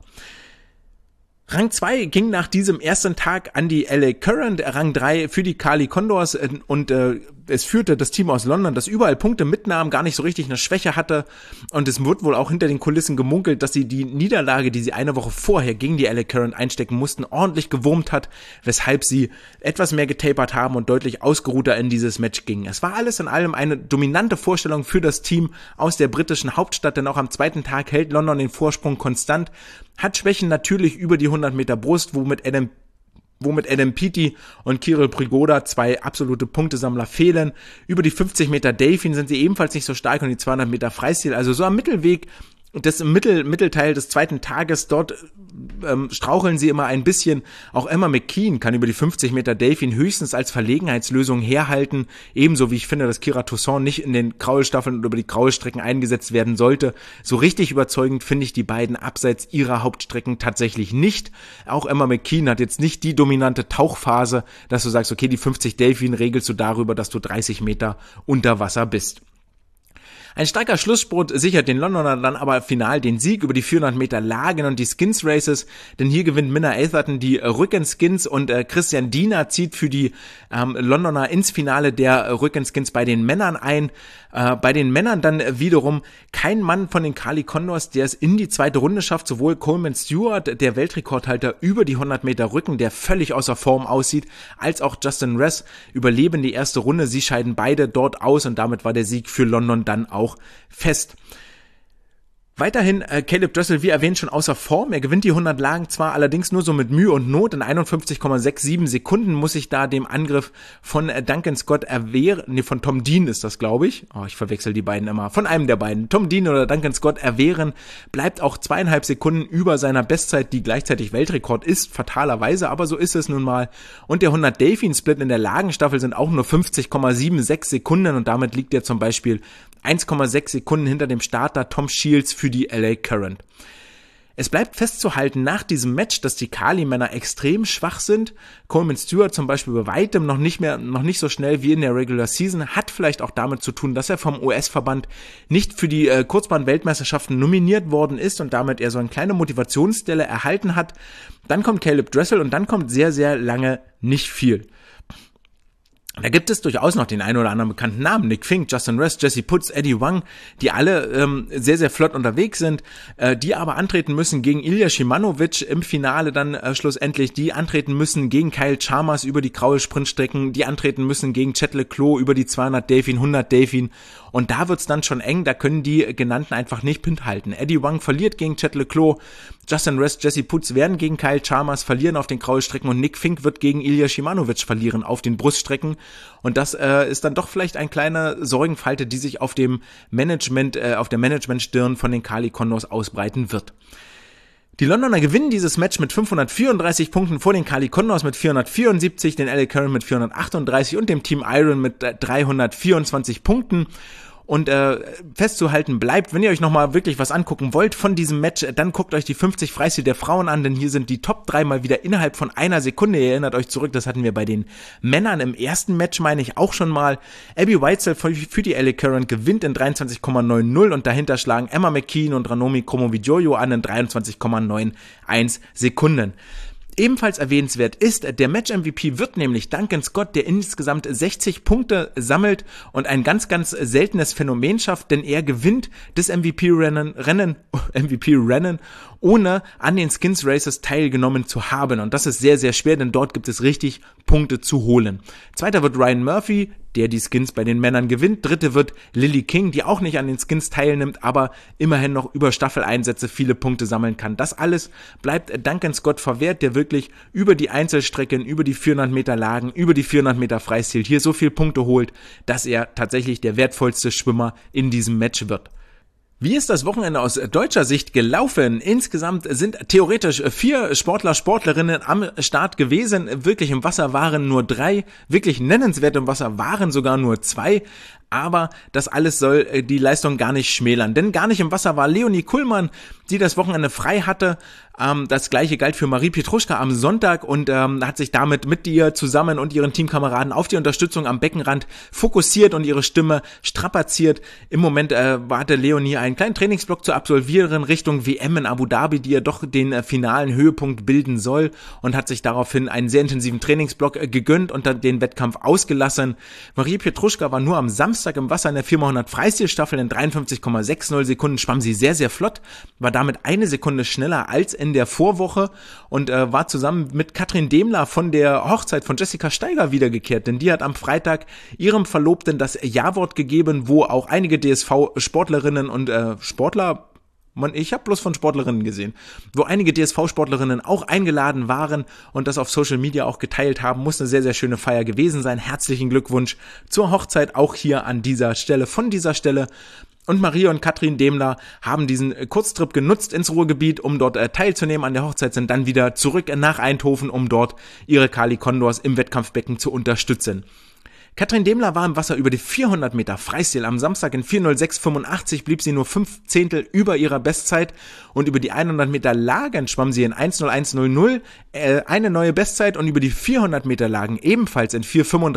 Rang 2 ging nach diesem ersten Tag an die LA Current, Rang 3 für die Kali Condors, und es führte das Team aus London, das überall Punkte mitnahm, gar nicht so richtig eine Schwäche hatte, und es wird wohl auch hinter den Kulissen gemunkelt, dass sie die Niederlage, die sie eine Woche vorher gegen die LA Current einstecken mussten, ordentlich gewurmt hat, weshalb sie etwas mehr getapert haben und deutlich ausgeruhter in dieses Match gingen. Es war alles in allem eine dominante Vorstellung für das Team aus der britischen Hauptstadt, denn auch am 2. Tag hält London den Vorsprung konstant, hat Schwächen natürlich über die 100 Meter Brust, womit Adam Peaty und Kirill Prigoda 2 absolute Punktesammler fehlen. Über die 50 Meter Delfin sind sie ebenfalls nicht so stark, und die 200 Meter Freistil, also so am Mittelweg des Mittelteil des 2. Tages, dort straucheln sie immer ein bisschen. Auch Emma McKean kann über die 50 Meter Delfin höchstens als Verlegenheitslösung herhalten, ebenso wie ich finde, dass Kira Toussaint nicht in den Kraulstaffeln und über die Kraulstrecken eingesetzt werden sollte. So richtig überzeugend finde ich die beiden abseits ihrer Hauptstrecken tatsächlich nicht. Auch Emma McKean hat jetzt nicht die dominante Tauchphase, dass du sagst, okay, die 50 Delfin regelst du darüber, dass du 30 Meter unter Wasser bist. Ein starker Schlussspurt sichert den Londonern dann aber final den Sieg über die 400 Meter Lagen und die Skins Races, denn hier gewinnt Minna Atherton die Rückenskins und Christian Diener zieht für die Londoner ins Finale der Rückenskins bei den Männern ein. Bei den Männern dann wiederum kein Mann von den Kali Condors, der es in die 2. Runde schafft, sowohl Coleman Stewart, der Weltrekordhalter über die 100 Meter Rücken, der völlig außer Form aussieht, als auch Justin Ress überleben die erste Runde. Sie scheiden beide dort aus und damit war der Sieg für London dann auch fest. Weiterhin Caleb Dressel, wie erwähnt, schon außer Form. Er gewinnt die 100 Lagen zwar, allerdings nur so mit Mühe und Not. In 51,67 Sekunden muss sich da dem Angriff von Duncan Scott erwehren. Von Tom Dean ist das, glaube ich. Oh, ich verwechsel die beiden immer. Von einem der beiden. Tom Dean oder Duncan Scott erwehren. Bleibt auch 2,5 Sekunden über seiner Bestzeit, die gleichzeitig Weltrekord ist. Fatalerweise, aber so ist es nun mal. Und der 100 Delfin Split in der Lagenstaffel sind auch nur 50,76 Sekunden. Und damit liegt er zum Beispiel 1,6 Sekunden hinter dem Starter Tom Shields für die LA Current. Es bleibt festzuhalten nach diesem Match, dass die Kali-Männer extrem schwach sind. Coleman Stewart zum Beispiel bei weitem noch nicht so schnell wie in der Regular Season, hat vielleicht auch damit zu tun, dass er vom US-Verband nicht für die Kurzbahn-Weltmeisterschaften nominiert worden ist und damit er so eine kleine Motivationsstelle erhalten hat. Dann kommt Caleb Dressel und dann kommt sehr, sehr lange nicht viel. Da gibt es durchaus noch den einen oder anderen bekannten Namen. Nick Fink, Justin Rest, Jesse Putz, Eddie Wang, die alle sehr, sehr flott unterwegs sind, die aber antreten müssen gegen Ilya Shimanovic im Finale dann schlussendlich, die antreten müssen gegen Kyle Chalmers über die graue Sprintstrecken, die antreten müssen gegen Chet Leclos über die 200 Delfin, 100 Delfin. Und da wird's dann schon eng, da können die genannten einfach nicht halten. Eddie Wang verliert gegen Chet Leclos, Justin Rest, Jesse Putz werden gegen Kyle Chalmers verlieren auf den Graulstrecken und Nick Fink wird gegen Ilya Shimanovic verlieren auf den Bruststrecken. Und das ist dann doch vielleicht ein kleiner Sorgenfalte, die sich auf dem Management, auf der Managementstirn von den Cali Condors ausbreiten wird. Die Londoner gewinnen dieses Match mit 534 Punkten vor den Cali Condors mit 474, den LA Current mit 438 und dem Team Iron mit 324 Punkten. Und festzuhalten bleibt, wenn ihr euch nochmal wirklich was angucken wollt von diesem Match, dann guckt euch die 50 Freistil der Frauen an, denn hier sind die Top 3 mal wieder innerhalb von einer Sekunde. Ihr erinnert euch zurück, das hatten wir bei den Männern im ersten Match, meine ich, auch schon mal. Abby Whitesell für die LA Current gewinnt in 23,90 und dahinter schlagen Emma McKean und Ranomi Kromowidjojo an in 23,91 Sekunden. Ebenfalls erwähnenswert ist, der Match-MVP wird nämlich Duncan Scott, der insgesamt 60 Punkte sammelt und ein ganz, ganz seltenes Phänomen schafft, denn er gewinnt das MVP-Rennen, ohne an den Skins Races teilgenommen zu haben. Und das ist sehr, sehr schwer, denn dort gibt es richtig Punkte zu holen. Zweiter wird Ryan Murphy, der die Skins bei den Männern gewinnt. Dritte wird Lily King, die auch nicht an den Skins teilnimmt, aber immerhin noch über Staffeleinsätze viele Punkte sammeln kann. Das alles bleibt Duncan Scott verwehrt, der wirklich über die Einzelstrecken, über die 400 Meter Lagen, über die 400 Meter Freistil hier so viele Punkte holt, dass er tatsächlich der wertvollste Schwimmer in diesem Match wird. Wie ist das Wochenende aus deutscher Sicht gelaufen? Insgesamt sind theoretisch 4 Sportler, Sportlerinnen am Start gewesen. Wirklich im Wasser waren nur 3. Wirklich nennenswert im Wasser waren sogar nur 2. Aber das alles soll die Leistung gar nicht schmälern. Denn gar nicht im Wasser war Leonie Kuhlmann, die das Wochenende frei hatte. Das gleiche galt für Marie Petruschka am Sonntag und hat sich damit mit ihr zusammen und ihren Teamkameraden auf die Unterstützung am Beckenrand fokussiert und ihre Stimme strapaziert. Im Moment hatte Leonie einen kleinen Trainingsblock zu absolvieren Richtung WM in Abu Dhabi, die ja doch den finalen Höhepunkt bilden soll, und hat sich daraufhin einen sehr intensiven Trainingsblock gegönnt und den Wettkampf ausgelassen. Marie Petruschka war nur am Samstag im Wasser in der 400 Freistilstaffel in 53,60 Sekunden, schwamm sie sehr, sehr flott, war damit 1 Sekunde schneller als in der Vorwoche und war zusammen mit Katrin Demler von der Hochzeit von Jessica Steiger wiedergekehrt, denn die hat am Freitag ihrem Verlobten das Ja-Wort gegeben, wo auch einige DSV-Sportlerinnen und Sportler, ich habe bloß von Sportlerinnen gesehen, wo einige DSV-Sportlerinnen auch eingeladen waren und das auf Social Media auch geteilt haben. Muss eine sehr, sehr schöne Feier gewesen sein. Herzlichen Glückwunsch zur Hochzeit auch hier an dieser Stelle, von dieser Stelle. Und Maria und Katrin Demler haben diesen Kurztrip genutzt ins Ruhrgebiet, um dort teilzunehmen an der Hochzeit, sind dann wieder zurück nach Eindhoven, um dort ihre Cali Condors im Wettkampfbecken zu unterstützen. Katrin Demler war im Wasser über die 400 Meter Freistil. Am Samstag in 4:06,85 blieb sie nur 5 Zehntel über ihrer Bestzeit und über die 100 Meter Lagen schwamm sie in 1:01,00 eine neue Bestzeit und über die 400 Meter Lagen ebenfalls in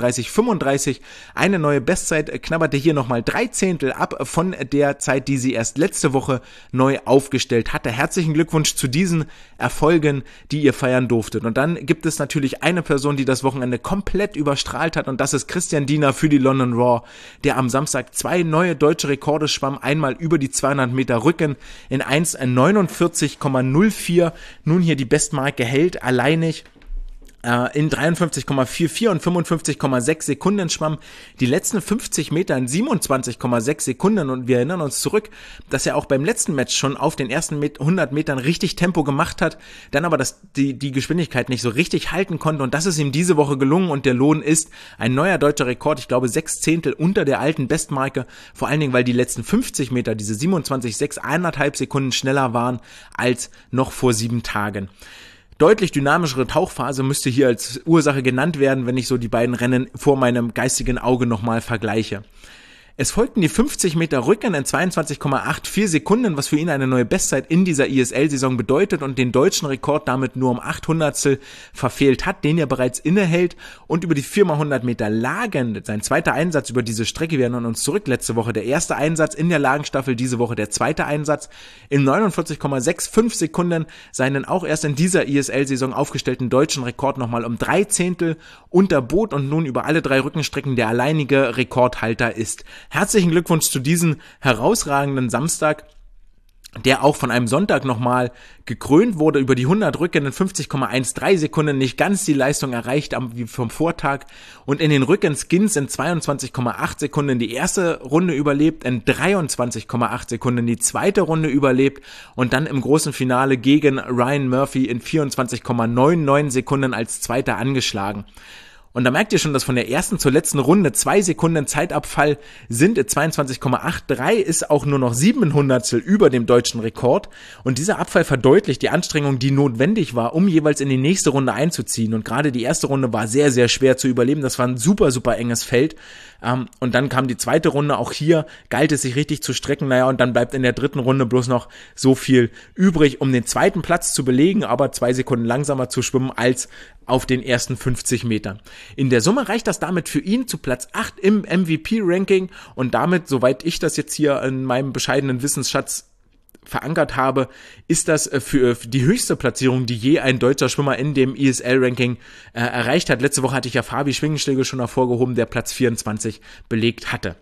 4:35,35 eine neue Bestzeit, knabberte hier nochmal 3 Zehntel ab von der Zeit, die sie erst letzte Woche neu aufgestellt hatte. Herzlichen Glückwunsch zu diesen Erfolgen, die ihr feiern durftet. Und dann gibt es natürlich eine Person, die das Wochenende komplett überstrahlt hat, und das ist Christian Diener für die London Raw, der am Samstag 2 neue deutsche Rekorde schwamm, einmal über die 200 Meter Rücken in 1:49,04, nun hier die Bestmarke hält, alleinig. in 53,44 und 55,6 Sekunden schwamm, die letzten 50 Meter in 27,6 Sekunden und wir erinnern uns zurück, dass er auch beim letzten Match schon auf den ersten 100 Metern richtig Tempo gemacht hat, dann aber die Geschwindigkeit nicht so richtig halten konnte und das ist ihm diese Woche gelungen und der Lohn ist ein neuer deutscher Rekord, ich glaube 6 Zehntel unter der alten Bestmarke, vor allen Dingen, weil die letzten 50 Meter, diese 27,6, 1,5 Sekunden schneller waren als noch vor 7 Tagen. Deutlich dynamischere Tauchphase müsste hier als Ursache genannt werden, wenn ich so die beiden Rennen vor meinem geistigen Auge nochmal vergleiche. Es folgten die 50 Meter Rücken in 22,84 Sekunden, was für ihn eine neue Bestzeit in dieser ISL-Saison bedeutet und den deutschen Rekord damit nur um 800stel verfehlt hat, den er bereits innehält. Und über die 4x100 Meter Lagen, sein zweiter Einsatz über diese Strecke, wir erinnern uns zurück, letzte Woche der erste Einsatz in der Lagenstaffel, diese Woche der zweite Einsatz, in 49,65 Sekunden seinen auch erst in dieser ISL-Saison aufgestellten deutschen Rekord nochmal um 3 Zehntel unterbot und nun über alle 3 Rückenstrecken der alleinige Rekordhalter ist. Herzlichen Glückwunsch zu diesem herausragenden Samstag, der auch von einem Sonntag nochmal gekrönt wurde, über die 100 Rücken in 50,13 Sekunden nicht ganz die Leistung erreicht wie vom Vortag und in den Rücken-Skins in 22,8 Sekunden die erste Runde überlebt, in 23,8 Sekunden die zweite Runde überlebt und dann im großen Finale gegen Ryan Murphy in 24,99 Sekunden als Zweiter angeschlagen. Und da merkt ihr schon, dass von der ersten zur letzten Runde 2 Sekunden Zeitabfall sind. 22,83 ist auch nur noch 700stel über dem deutschen Rekord. Und dieser Abfall verdeutlicht die Anstrengung, die notwendig war, um jeweils in die nächste Runde einzuziehen. Und gerade die erste Runde war sehr, sehr schwer zu überleben. Das war ein super, super enges Feld. Und dann kam die zweite Runde. Auch hier galt es sich richtig zu strecken. Naja, und dann bleibt in der dritten Runde bloß noch so viel übrig, um den zweiten Platz zu belegen, aber 2 Sekunden langsamer zu schwimmen als auf den ersten 50 Metern. In der Summe reicht das damit für ihn zu Platz 8 im MVP-Ranking und damit, soweit ich das jetzt hier in meinem bescheidenen Wissensschatz verankert habe, ist das für die höchste Platzierung, die je ein deutscher Schwimmer in dem ISL-Ranking erreicht hat. Letzte Woche hatte ich ja Fabi Schwingenschlegel schon hervorgehoben, der Platz 24 belegt hatte.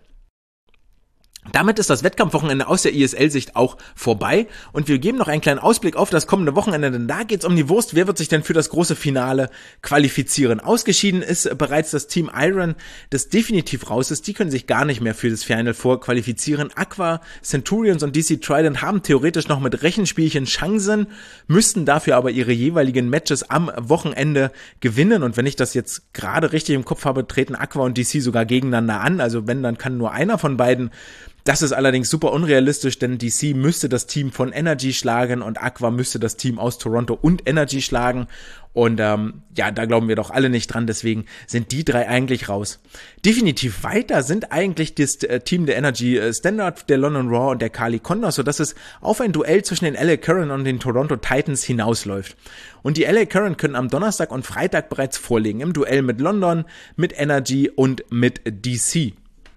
Damit ist das Wettkampfwochenende aus der ISL-Sicht auch vorbei und wir geben noch einen kleinen Ausblick auf das kommende Wochenende, denn da geht's um die Wurst. Wer wird sich denn für das große Finale qualifizieren? Ausgeschieden ist bereits das Team Iron, das definitiv raus ist. Die können sich gar nicht mehr für das Final Four qualifizieren. Aqua, Centurions und DC Trident haben theoretisch noch mit Rechenspielchen Chancen, müssten dafür aber ihre jeweiligen Matches am Wochenende gewinnen und wenn ich das jetzt gerade richtig im Kopf habe, treten Aqua und DC sogar gegeneinander an. Also wenn, dann kann nur einer von beiden. Das ist allerdings super unrealistisch, denn DC müsste das Team von Energy schlagen und Aqua müsste das Team aus Toronto und Energy schlagen. Und da glauben wir doch alle nicht dran, deswegen sind die 3 eigentlich raus. Definitiv weiter sind eigentlich das Team der Energy Standard, der London Raw und der Kali Condor, sodass es auf ein Duell zwischen den LA Current und den Toronto Titans hinausläuft. Und die LA Current können am Donnerstag und Freitag bereits vorlegen, im Duell mit London, mit Energy und mit DC.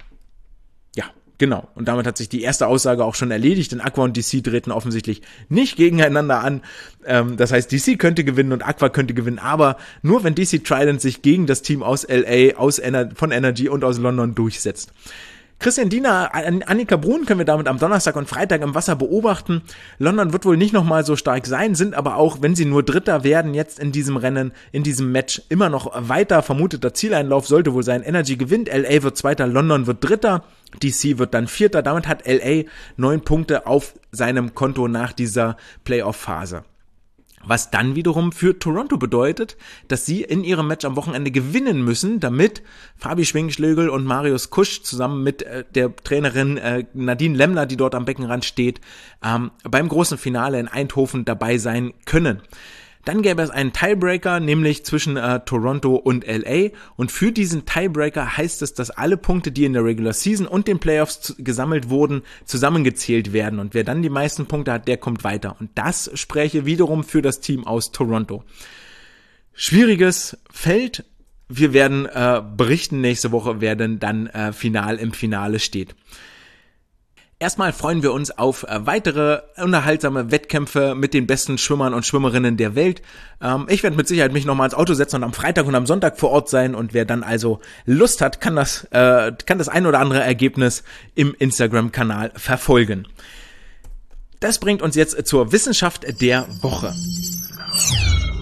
Genau, und damit hat sich die erste Aussage auch schon erledigt, denn Aqua und DC treten offensichtlich nicht gegeneinander an. Das heißt, DC könnte gewinnen und Aqua könnte gewinnen, aber nur wenn DC Trident sich gegen das Team aus LA, von Energy und aus London durchsetzt. Christian Diener, Annika Brun können wir damit am Donnerstag und Freitag im Wasser beobachten. London wird wohl nicht nochmal so stark sein, sind aber auch, wenn sie nur Dritter werden, jetzt in diesem Rennen, in diesem Match immer noch weiter. Vermuteter Zieleinlauf sollte wohl sein, Energy gewinnt, LA wird Zweiter, London wird Dritter, DC wird dann Vierter. Damit hat LA 9 Punkte auf seinem Konto nach dieser Playoff-Phase. Was dann wiederum für Toronto bedeutet, dass sie in ihrem Match am Wochenende gewinnen müssen, damit Fabi Schwingenschlegel und Marius Kusch zusammen mit der Trainerin Nadine Lemmler, die dort am Beckenrand steht, beim großen Finale in Eindhoven dabei sein können. Dann gäbe es einen Tiebreaker, nämlich zwischen Toronto und LA. Und für diesen Tiebreaker heißt es, dass alle Punkte, die in der Regular Season und den Playoffs gesammelt wurden, zusammengezählt werden. Und wer dann die meisten Punkte hat, der kommt weiter. Und das spräche wiederum für das Team aus Toronto. Schwieriges Feld. Wir werden berichten nächste Woche, wer denn dann im Finale steht. Erstmal freuen wir uns auf weitere unterhaltsame Wettkämpfe mit den besten Schwimmern und Schwimmerinnen der Welt. Ich werde mit Sicherheit mich nochmal ins Auto setzen und am Freitag und am Sonntag vor Ort sein. Und wer dann also Lust hat, kann das ein oder andere Ergebnis im Instagram-Kanal verfolgen. Das bringt uns jetzt zur Wissenschaft der Woche.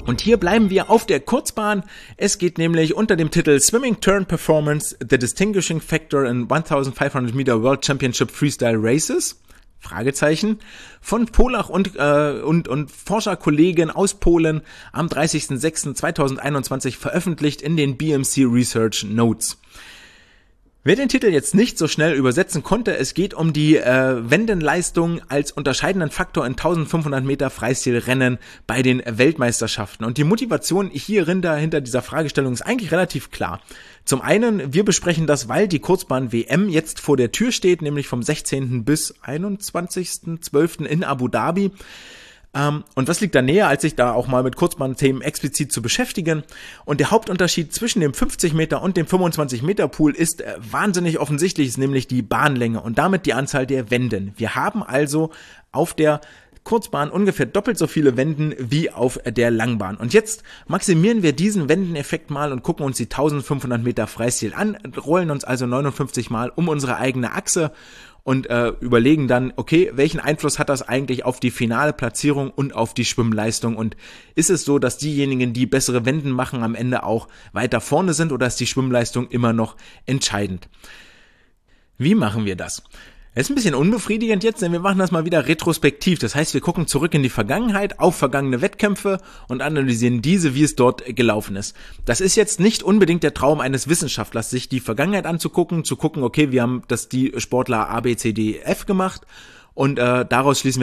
Und hier bleiben wir auf der Kurzbahn. Es geht nämlich unter dem Titel Swimming Turn Performance, the Distinguishing Factor in 1500 Meter World Championship Freestyle Races. Fragezeichen. Von Polach und Forscherkollegen aus Polen am 30.06.2021 veröffentlicht in den BMC Research Notes. Wer den Titel jetzt nicht so schnell übersetzen konnte, es geht um die Wendenleistung als unterscheidenden Faktor in 1500 Meter Freistilrennen bei den Weltmeisterschaften. Und die Motivation hierin dahinter dieser Fragestellung ist eigentlich relativ klar. Zum einen, wir besprechen das, weil die Kurzbahn-WM jetzt vor der Tür steht, nämlich vom 16. bis 21.12. in Abu Dhabi. Und was liegt da näher, als sich da auch mal mit Kurzbahnthemen explizit zu beschäftigen? Und der Hauptunterschied zwischen dem 50 Meter und dem 25 Meter Pool ist wahnsinnig offensichtlich, ist nämlich die Bahnlänge und damit die Anzahl der Wenden. Wir haben also auf der Kurzbahn ungefähr doppelt so viele Wenden wie auf der Langbahn. Und jetzt maximieren wir diesen Wendeneffekt mal und gucken uns die 1500 Meter Freistil an, rollen uns also 59 Mal um unsere eigene Achse und überlegen dann, okay, welchen Einfluss hat das eigentlich auf die finale Platzierung und auf die Schwimmleistung? Und ist es so, dass diejenigen, die bessere Wenden machen, am Ende auch weiter vorne sind oder ist die Schwimmleistung immer noch entscheidend? Wie machen wir das? Es ist ein bisschen unbefriedigend jetzt, denn wir machen das mal wieder retrospektiv. Das heißt, wir gucken zurück in die Vergangenheit, auf vergangene Wettkämpfe und analysieren diese, wie es dort gelaufen ist. Das ist jetzt nicht unbedingt der Traum eines Wissenschaftlers, sich die Vergangenheit anzugucken, zu gucken, okay, wir haben das die Sportler A, B, C, D, F gemacht und daraus schließen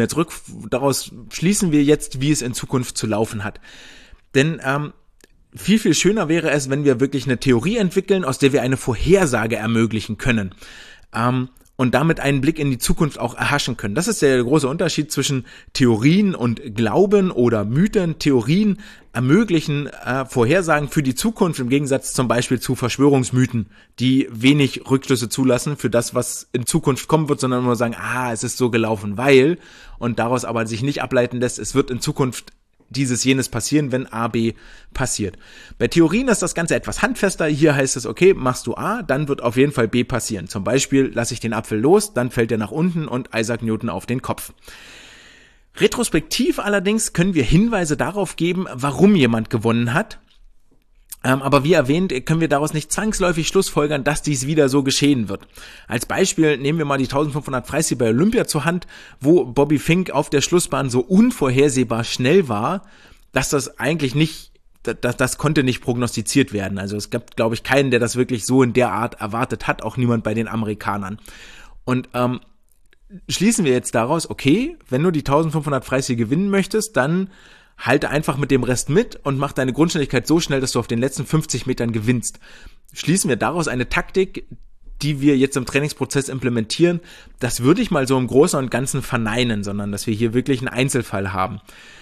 wir jetzt, wie es in Zukunft zu laufen hat. Denn viel, viel schöner wäre es, wenn wir wirklich eine Theorie entwickeln, aus der wir eine Vorhersage ermöglichen können. Und damit einen Blick in die Zukunft auch erhaschen können. Das ist der große Unterschied zwischen Theorien und Glauben oder Mythen. Theorien ermöglichen Vorhersagen für die Zukunft im Gegensatz zum Beispiel zu Verschwörungsmythen, die wenig Rückschlüsse zulassen für das, was in Zukunft kommen wird, sondern nur sagen, es ist so gelaufen, weil, und daraus aber sich nicht ableiten lässt, es wird in Zukunft jenes passieren, wenn A, B passiert. Bei Theorien ist das Ganze etwas handfester. Hier heißt es, okay, machst du A, dann wird auf jeden Fall B passieren. Zum Beispiel lasse ich den Apfel los, dann fällt er nach unten und Isaac Newton auf den Kopf. Retrospektiv allerdings können wir Hinweise darauf geben, warum jemand gewonnen hat. Aber wie erwähnt, können wir daraus nicht zwangsläufig schlussfolgern, dass dies wieder so geschehen wird. Als Beispiel nehmen wir mal die 1500 Freistil bei Olympia zur Hand, wo Bobby Fink auf der Schlussbahn so unvorhersehbar schnell war, dass das eigentlich nicht, das konnte nicht prognostiziert werden. Also es gab, glaube ich, keinen, der das wirklich so in der Art erwartet hat, auch niemand bei den Amerikanern. Und schließen wir jetzt daraus, okay, wenn du die 1500 Freistil gewinnen möchtest, dann halte einfach mit dem Rest mit und mach deine Grundschnelligkeit so schnell, dass du auf den letzten 50 Metern gewinnst. Schließen wir daraus eine Taktik, die wir jetzt im Trainingsprozess implementieren, das würde ich mal so im Großen und Ganzen verneinen, sondern dass wir hier wirklich einen Einzelfall haben.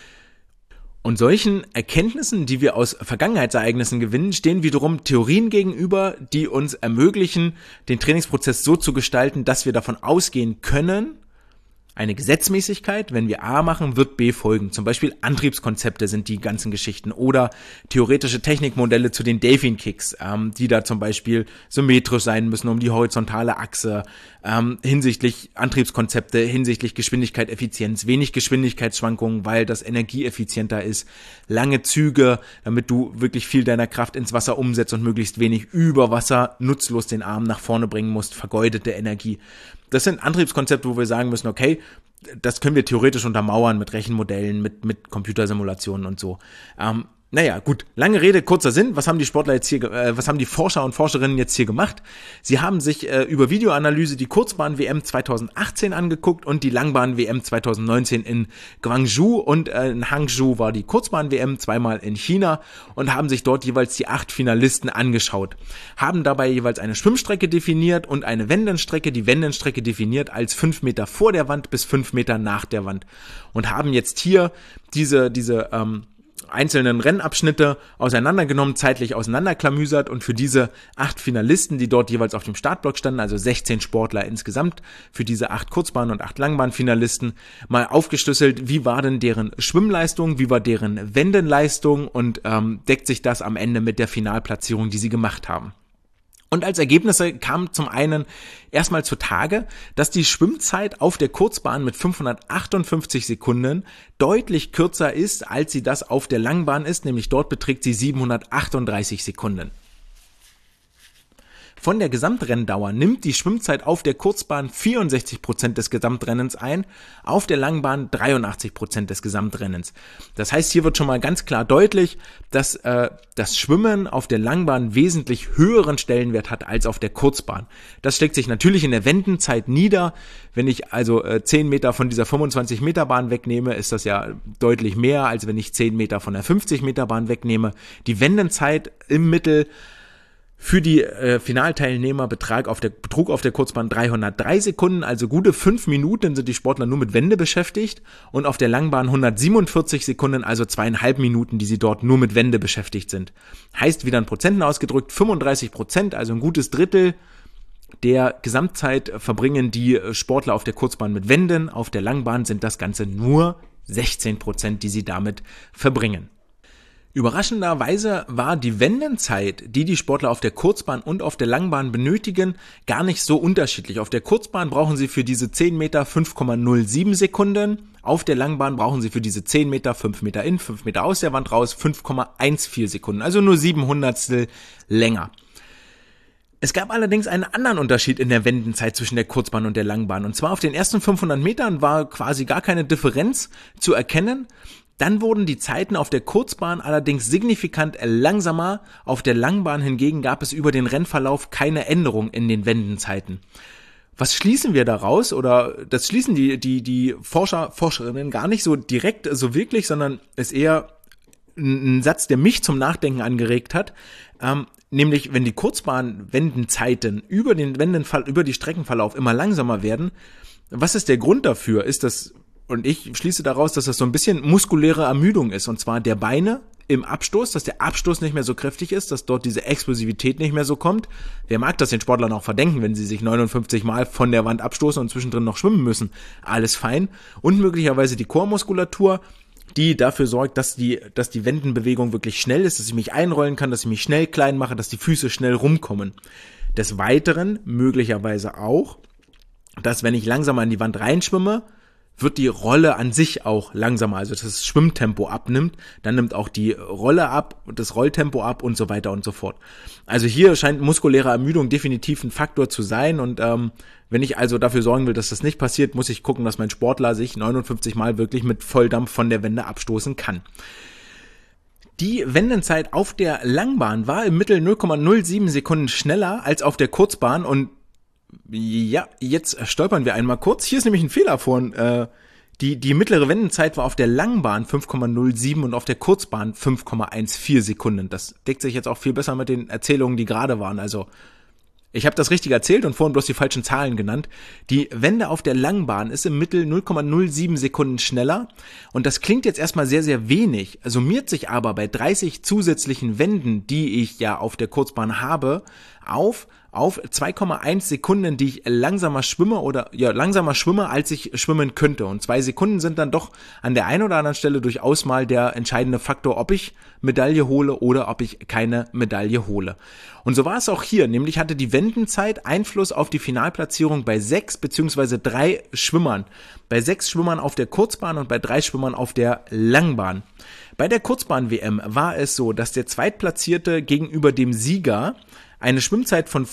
Und solchen Erkenntnissen, die wir aus Vergangenheitsereignissen gewinnen, stehen wiederum Theorien gegenüber, die uns ermöglichen, den Trainingsprozess so zu gestalten, dass wir davon ausgehen können, eine Gesetzmäßigkeit, wenn wir A machen, wird B folgen. Zum Beispiel Antriebskonzepte sind die ganzen Geschichten oder theoretische Technikmodelle zu den Delfin-Kicks, die da zum Beispiel symmetrisch sein müssen um die horizontale Achse, hinsichtlich Antriebskonzepte, hinsichtlich Geschwindigkeit, Effizienz, wenig Geschwindigkeitsschwankungen, weil das energieeffizienter ist, lange Züge, damit du wirklich viel deiner Kraft ins Wasser umsetzt und möglichst wenig über Wasser nutzlos den Arm nach vorne bringen musst, vergeudete Energie. Das sind Antriebskonzepte, wo wir sagen müssen, okay, das können wir theoretisch untermauern mit Rechenmodellen, mit Computersimulationen und so. Naja, gut, lange Rede, kurzer Sinn. Was haben die Sportler jetzt hier, was haben die Forscher und Forscherinnen jetzt hier gemacht? Sie haben sich über Videoanalyse die Kurzbahn-WM 2018 angeguckt und die Langbahn-WM 2019 in Gwangju und in Hangzhou war die Kurzbahn-WM, zweimal in China und haben sich dort jeweils die 8 Finalisten angeschaut. Haben dabei jeweils eine Schwimmstrecke definiert und eine Wendenstrecke, die Wendenstrecke definiert als 5 Meter vor der Wand bis 5 Meter nach der Wand und haben jetzt hier diese einzelnen Rennabschnitte auseinandergenommen, zeitlich auseinanderklamüsert und für diese 8 Finalisten, die dort jeweils auf dem Startblock standen, also 16 Sportler insgesamt, für diese 8 Kurzbahn- und 8 Langbahn-Finalisten, mal aufgeschlüsselt, wie war denn deren Schwimmleistung, wie war deren Wendenleistung und deckt sich das am Ende mit der Finalplatzierung, die sie gemacht haben. Und als Ergebnisse kam zum einen erstmal zutage, dass die Schwimmzeit auf der Kurzbahn mit 558 Sekunden deutlich kürzer ist, als sie das auf der Langbahn ist, nämlich dort beträgt sie 738 Sekunden. Von der Gesamtrenndauer nimmt die Schwimmzeit auf der Kurzbahn 64% des Gesamtrennens ein, auf der Langbahn 83% des Gesamtrennens. Das heißt, hier wird schon mal ganz klar deutlich, dass das Schwimmen auf der Langbahn wesentlich höheren Stellenwert hat als auf der Kurzbahn. Das schlägt sich natürlich in der Wendenzeit nieder. Wenn ich also 10 Meter von dieser 25 Meter Bahn wegnehme, ist das ja deutlich mehr, als wenn ich 10 Meter von der 50 Meter Bahn wegnehme. Die Wendenzeit im Mittel für die Finalteilnehmer betrug auf der Kurzbahn 303 Sekunden, also gute 5 Minuten sind die Sportler nur mit Wende beschäftigt und auf der Langbahn 147 Sekunden, also 2,5 Minuten, die sie dort nur mit Wende beschäftigt sind. Heißt wieder in Prozenten ausgedrückt, 35%, also ein gutes Drittel der Gesamtzeit verbringen die Sportler auf der Kurzbahn mit Wenden, auf der Langbahn sind das Ganze nur 16%, die sie damit verbringen. Überraschenderweise war die Wendenzeit, die die Sportler auf der Kurzbahn und auf der Langbahn benötigen, gar nicht so unterschiedlich. Auf der Kurzbahn brauchen sie für diese 10 Meter 5,07 Sekunden, auf der Langbahn brauchen sie für diese 10 Meter 5 Meter in, 5 Meter aus der Wand raus 5,14 Sekunden, also nur 700stel länger. Es gab allerdings einen anderen Unterschied in der Wendenzeit zwischen der Kurzbahn und der Langbahn. Und zwar auf den ersten 500 Metern war quasi gar keine Differenz zu erkennen. Dann wurden die Zeiten auf der Kurzbahn allerdings signifikant langsamer. Auf der Langbahn hingegen gab es über den Rennverlauf keine Änderung in den Wendenzeiten. Was schließen wir daraus? Oder das schließen die Forscherinnen gar nicht so direkt, so wirklich, sondern ist eher ein Satz, der mich zum Nachdenken angeregt hat. Nämlich, wenn die Kurzbahn-Wendenzeiten über die Streckenverlauf immer langsamer werden, was ist der Grund dafür? Ist das, und ich schließe daraus, dass das so ein bisschen muskuläre Ermüdung ist, und zwar der Beine im Abstoß, dass der Abstoß nicht mehr so kräftig ist, dass dort diese Explosivität nicht mehr so kommt. Wer mag das den Sportlern auch verdenken, wenn sie sich 59 Mal von der Wand abstoßen und zwischendrin noch schwimmen müssen? Alles fein. Und möglicherweise die Chormuskulatur, die dafür sorgt, dass die Wendenbewegung wirklich schnell ist, dass ich mich einrollen kann, dass ich mich schnell klein mache, dass die Füße schnell rumkommen. Des Weiteren möglicherweise auch, dass wenn ich langsamer in die Wand reinschwimme, wird die Rolle an sich auch langsamer, also das Schwimmtempo abnimmt, dann nimmt auch die Rolle ab, das Rolltempo ab und so weiter und so fort. Also hier scheint muskuläre Ermüdung definitiv ein Faktor zu sein, und wenn ich also dafür sorgen will, dass das nicht passiert, muss ich gucken, dass mein Sportler sich 59 Mal wirklich mit Volldampf von der Wende abstoßen kann. Die Wendenzeit auf der Langbahn war im Mittel 0,07 Sekunden schneller als auf der Kurzbahn, und ja, jetzt stolpern wir einmal kurz. Hier ist nämlich ein Fehler vorhin. Die mittlere Wendenzeit war auf der Langbahn 5,07 und auf der Kurzbahn 5,14 Sekunden. Das deckt sich jetzt auch viel besser mit den Erzählungen, die gerade waren. Also ich habe das richtig erzählt und vorhin bloß die falschen Zahlen genannt. Die Wende auf der Langbahn ist im Mittel 0,07 Sekunden schneller, und das klingt jetzt erstmal sehr, sehr wenig, summiert sich aber bei 30 zusätzlichen Wenden, die ich ja auf der Kurzbahn habe, auf 2,1 Sekunden, die ich langsamer schwimme, als ich schwimmen könnte. Und 2 Sekunden sind dann doch an der einen oder anderen Stelle durchaus mal der entscheidende Faktor, ob ich Medaille hole oder ob ich keine Medaille hole. Und so war es auch hier, nämlich hatte die Wendenzeit Einfluss auf die Finalplatzierung bei 6 bzw. 3 Schwimmern. Bei 6 Schwimmern auf der Kurzbahn und bei 3 Schwimmern auf der Langbahn. Bei der Kurzbahn-WM war es so, dass der Zweitplatzierte gegenüber dem Sieger eine Schwimmzeit von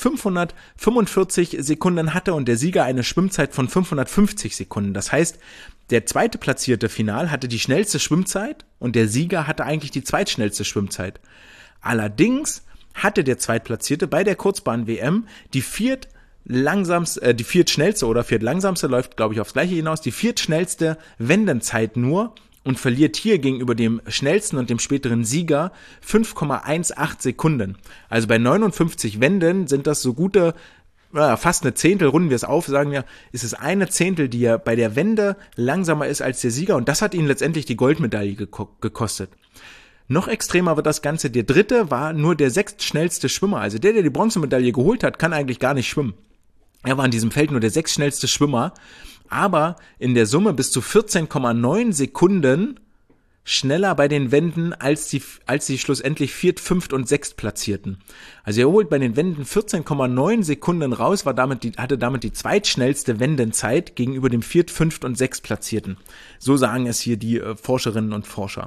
545 Sekunden hatte und der Sieger eine Schwimmzeit von 550 Sekunden. Das heißt, der zweite platzierte Final hatte die schnellste Schwimmzeit und der Sieger hatte eigentlich die zweitschnellste Schwimmzeit. Allerdings hatte der Zweitplatzierte bei der Kurzbahn-WM die viertschnellste oder viertlangsamste, läuft glaube ich aufs Gleiche hinaus, die viertschnellste Wendenzeit nur, und verliert hier gegenüber dem schnellsten und dem späteren Sieger 5,18 Sekunden. Also bei 59 Wenden sind das so gute, fast eine Zehntel, runden wir es auf, sagen wir, ist es eine Zehntel, die ja bei der Wende langsamer ist als der Sieger, und das hat ihn letztendlich die Goldmedaille gekostet. Noch extremer wird das Ganze, der Dritte war nur der sechstschnellste Schwimmer, also der die Bronzemedaille geholt hat, kann eigentlich gar nicht schwimmen. Er war in diesem Feld nur der sechstschnellste Schwimmer, aber in der Summe bis zu 14,9 Sekunden schneller bei den Wänden als die schlussendlich Viert-, Fünft- und Sechstplatzierten. Also er holt bei den Wänden 14,9 Sekunden raus, hatte damit die zweitschnellste Wendenzeit gegenüber dem Viert-, Fünft- und Sechstplatzierten. So sagen es hier die Forscherinnen und Forscher.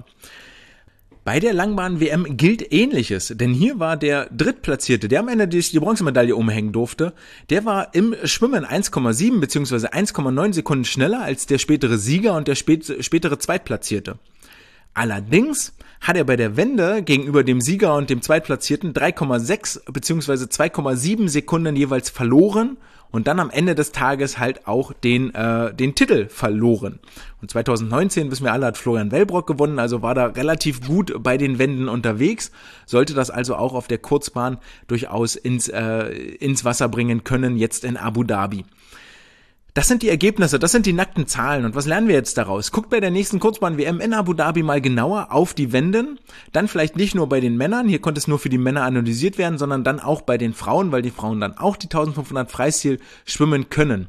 Bei der Langbahn-WM gilt Ähnliches, denn hier war der Drittplatzierte, der am Ende die Bronzemedaille umhängen durfte, der war im Schwimmen 1,7 bzw. 1,9 Sekunden schneller als der spätere Sieger und der spätere Zweitplatzierte. Allerdings hat er bei der Wende gegenüber dem Sieger und dem Zweitplatzierten 3,6 bzw. 2,7 Sekunden jeweils verloren und dann am Ende des Tages halt auch den Titel verloren. Und 2019, wissen wir alle, hat Florian Wellbrock gewonnen, also war da relativ gut bei den Wänden unterwegs, sollte das also auch auf der Kurzbahn durchaus ins Wasser bringen können, jetzt in Abu Dhabi. Das sind die Ergebnisse, das sind die nackten Zahlen. Und was lernen wir jetzt daraus? Guckt bei der nächsten Kurzbahn-WM in Abu Dhabi mal genauer auf die Wänden. Dann vielleicht nicht nur bei den Männern, hier konnte es nur für die Männer analysiert werden, sondern dann auch bei den Frauen, weil die Frauen dann auch die 1500 Freistil schwimmen können.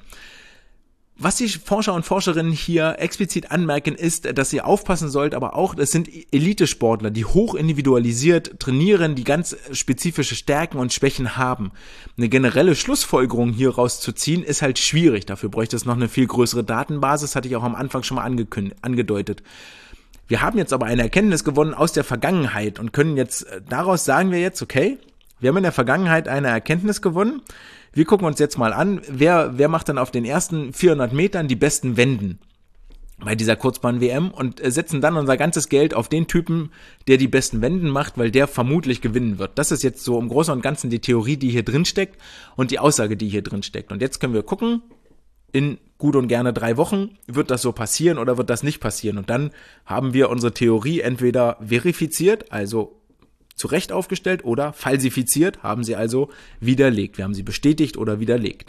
Was die Forscher und Forscherinnen hier explizit anmerken, ist, dass ihr aufpassen sollt, aber auch, es sind Elitesportler, die hoch individualisiert trainieren, die ganz spezifische Stärken und Schwächen haben. Eine generelle Schlussfolgerung hier rauszuziehen, ist halt schwierig. Dafür bräuchte es noch eine viel größere Datenbasis, hatte ich auch am Anfang schon mal angedeutet. Wir haben jetzt aber eine Erkenntnis gewonnen aus der Vergangenheit und können jetzt, daraus sagen wir jetzt, okay, wir haben in der Vergangenheit eine Erkenntnis gewonnen. Wir gucken uns jetzt mal an, wer macht dann auf den ersten 400 Metern die besten Wenden bei dieser Kurzbahn-WM und setzen dann unser ganzes Geld auf den Typen, der die besten Wenden macht, weil der vermutlich gewinnen wird. Das ist jetzt so im Großen und Ganzen die Theorie, die hier drin steckt und die Aussage, die hier drin steckt. Und jetzt können wir gucken, in gut und gerne 3 Wochen wird das so passieren oder wird das nicht passieren. Und dann haben wir unsere Theorie entweder verifiziert, also zu Recht aufgestellt, oder falsifiziert, haben sie also widerlegt. Wir haben sie bestätigt oder widerlegt.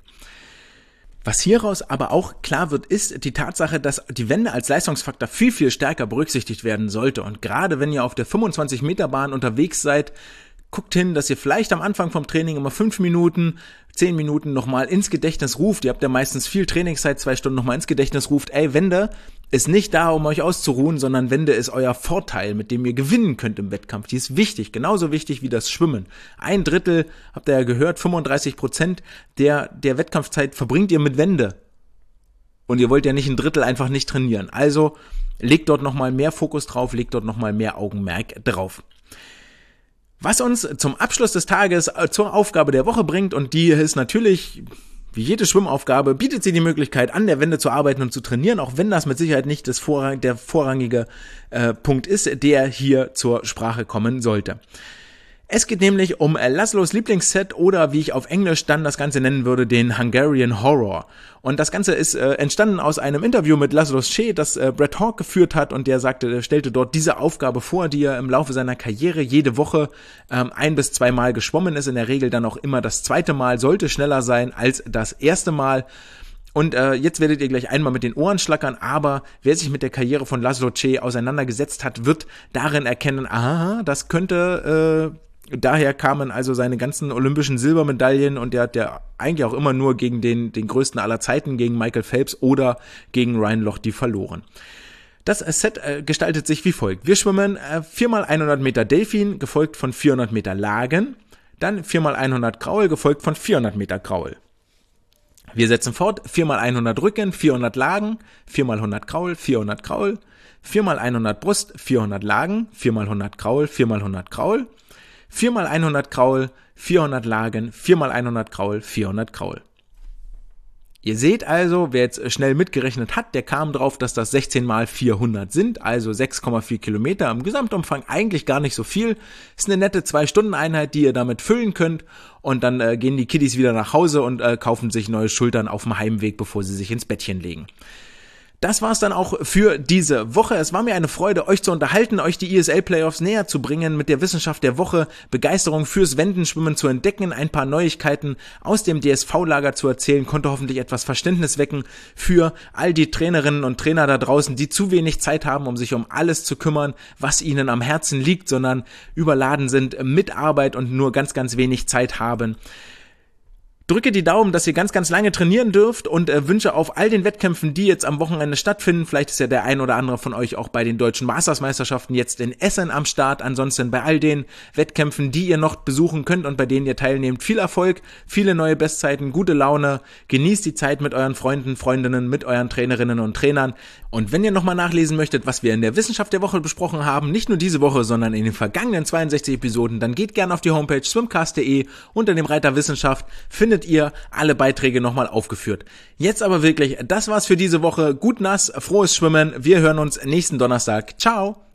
Was hieraus aber auch klar wird, ist die Tatsache, dass die Wende als Leistungsfaktor viel, viel stärker berücksichtigt werden sollte. Und gerade wenn ihr auf der 25-Meter-Bahn unterwegs seid, guckt hin, dass ihr vielleicht am Anfang vom Training immer 5 Minuten, 10 Minuten nochmal ins Gedächtnis ruft. Ihr habt ja meistens viel Trainingszeit, 2 Stunden nochmal ins Gedächtnis ruft. Wende ist nicht da, um euch auszuruhen, sondern Wende ist euer Vorteil, mit dem ihr gewinnen könnt im Wettkampf. Die ist wichtig, genauso wichtig wie das Schwimmen. 1/3, habt ihr ja gehört, 35% der Wettkampfzeit verbringt ihr mit Wende. Und ihr wollt ja nicht 1/3 einfach nicht trainieren. Also legt dort nochmal mehr Fokus drauf, legt dort nochmal mehr Augenmerk drauf. Was uns zum Abschluss des Tages zur Aufgabe der Woche bringt, und die ist natürlich, wie jede Schwimmaufgabe, bietet sie die Möglichkeit, an der Wende zu arbeiten und zu trainieren, auch wenn das mit Sicherheit nicht der vorrangige Punkt ist, der hier zur Sprache kommen sollte. Es geht nämlich um Laszlos Lieblingsset oder wie ich auf Englisch dann das Ganze nennen würde, den Hungarian Horror. Und das Ganze ist entstanden aus einem Interview mit Laszlos Che, das Brett Hawke geführt hat, und der stellte dort diese Aufgabe vor, die er im Laufe seiner Karriere jede Woche 1 bis 2 Mal geschwommen ist, in der Regel dann auch immer das zweite Mal, sollte schneller sein als das erste Mal. Und jetzt werdet ihr gleich einmal mit den Ohren schlackern, aber wer sich mit der Karriere von Laszlo Che auseinandergesetzt hat, wird darin erkennen, aha, das könnte daher kamen also seine ganzen olympischen Silbermedaillen, und der hat ja eigentlich auch immer nur gegen den größten aller Zeiten, gegen Michael Phelps oder gegen Ryan Lochte verloren. Das Set gestaltet sich wie folgt. Wir schwimmen 4x100 Meter Delfin, gefolgt von 400 Meter Lagen, dann 4x100 Kraul, gefolgt von 400 Meter Kraul. Wir setzen fort, 4x100 Rücken, 400 Lagen, 4x100 Kraul, 400 Kraul, 4x100 Brust, 400 Lagen, 4x100 Kraul, 4x100 Kraul, 4x100 Kraul, 400 Lagen, 4x100 Kraul, 400 Kraul. Ihr seht also, wer jetzt schnell mitgerechnet hat, der kam drauf, dass das 16 mal 400 sind, also 6,4 Kilometer im Gesamtumfang, eigentlich gar nicht so viel. Ist eine nette 2-Stunden-Einheit, die ihr damit füllen könnt, und dann gehen die Kiddies wieder nach Hause und kaufen sich neue Schultern auf dem Heimweg, bevor sie sich ins Bettchen legen. Das war's dann auch für diese Woche. Es war mir eine Freude, euch zu unterhalten, euch die ESL-Playoffs näher zu bringen, mit der Wissenschaft der Woche Begeisterung fürs Wendenschwimmen zu entdecken, ein paar Neuigkeiten aus dem DSV-Lager zu erzählen, konnte hoffentlich etwas Verständnis wecken für all die Trainerinnen und Trainer da draußen, die zu wenig Zeit haben, um sich um alles zu kümmern, was ihnen am Herzen liegt, sondern überladen sind mit Arbeit und nur ganz, ganz wenig Zeit haben. Drücke die Daumen, dass ihr ganz, ganz lange trainieren dürft und wünsche auf all den Wettkämpfen, die jetzt am Wochenende stattfinden, vielleicht ist ja der ein oder andere von euch auch bei den deutschen Mastersmeisterschaften jetzt in Essen am Start, ansonsten bei all den Wettkämpfen, die ihr noch besuchen könnt und bei denen ihr teilnehmt, viel Erfolg, viele neue Bestzeiten, gute Laune, genießt die Zeit mit euren Freunden, Freundinnen, mit euren Trainerinnen und Trainern. Und wenn ihr nochmal nachlesen möchtet, was wir in der Wissenschaft der Woche besprochen haben, nicht nur diese Woche, sondern in den vergangenen 62 Episoden, dann geht gerne auf die Homepage swimcast.de. Unter dem Reiter Wissenschaft findet ihr alle Beiträge nochmal aufgeführt. Jetzt aber wirklich, das war's für diese Woche. Gut nass, frohes Schwimmen. Wir hören uns nächsten Donnerstag. Ciao!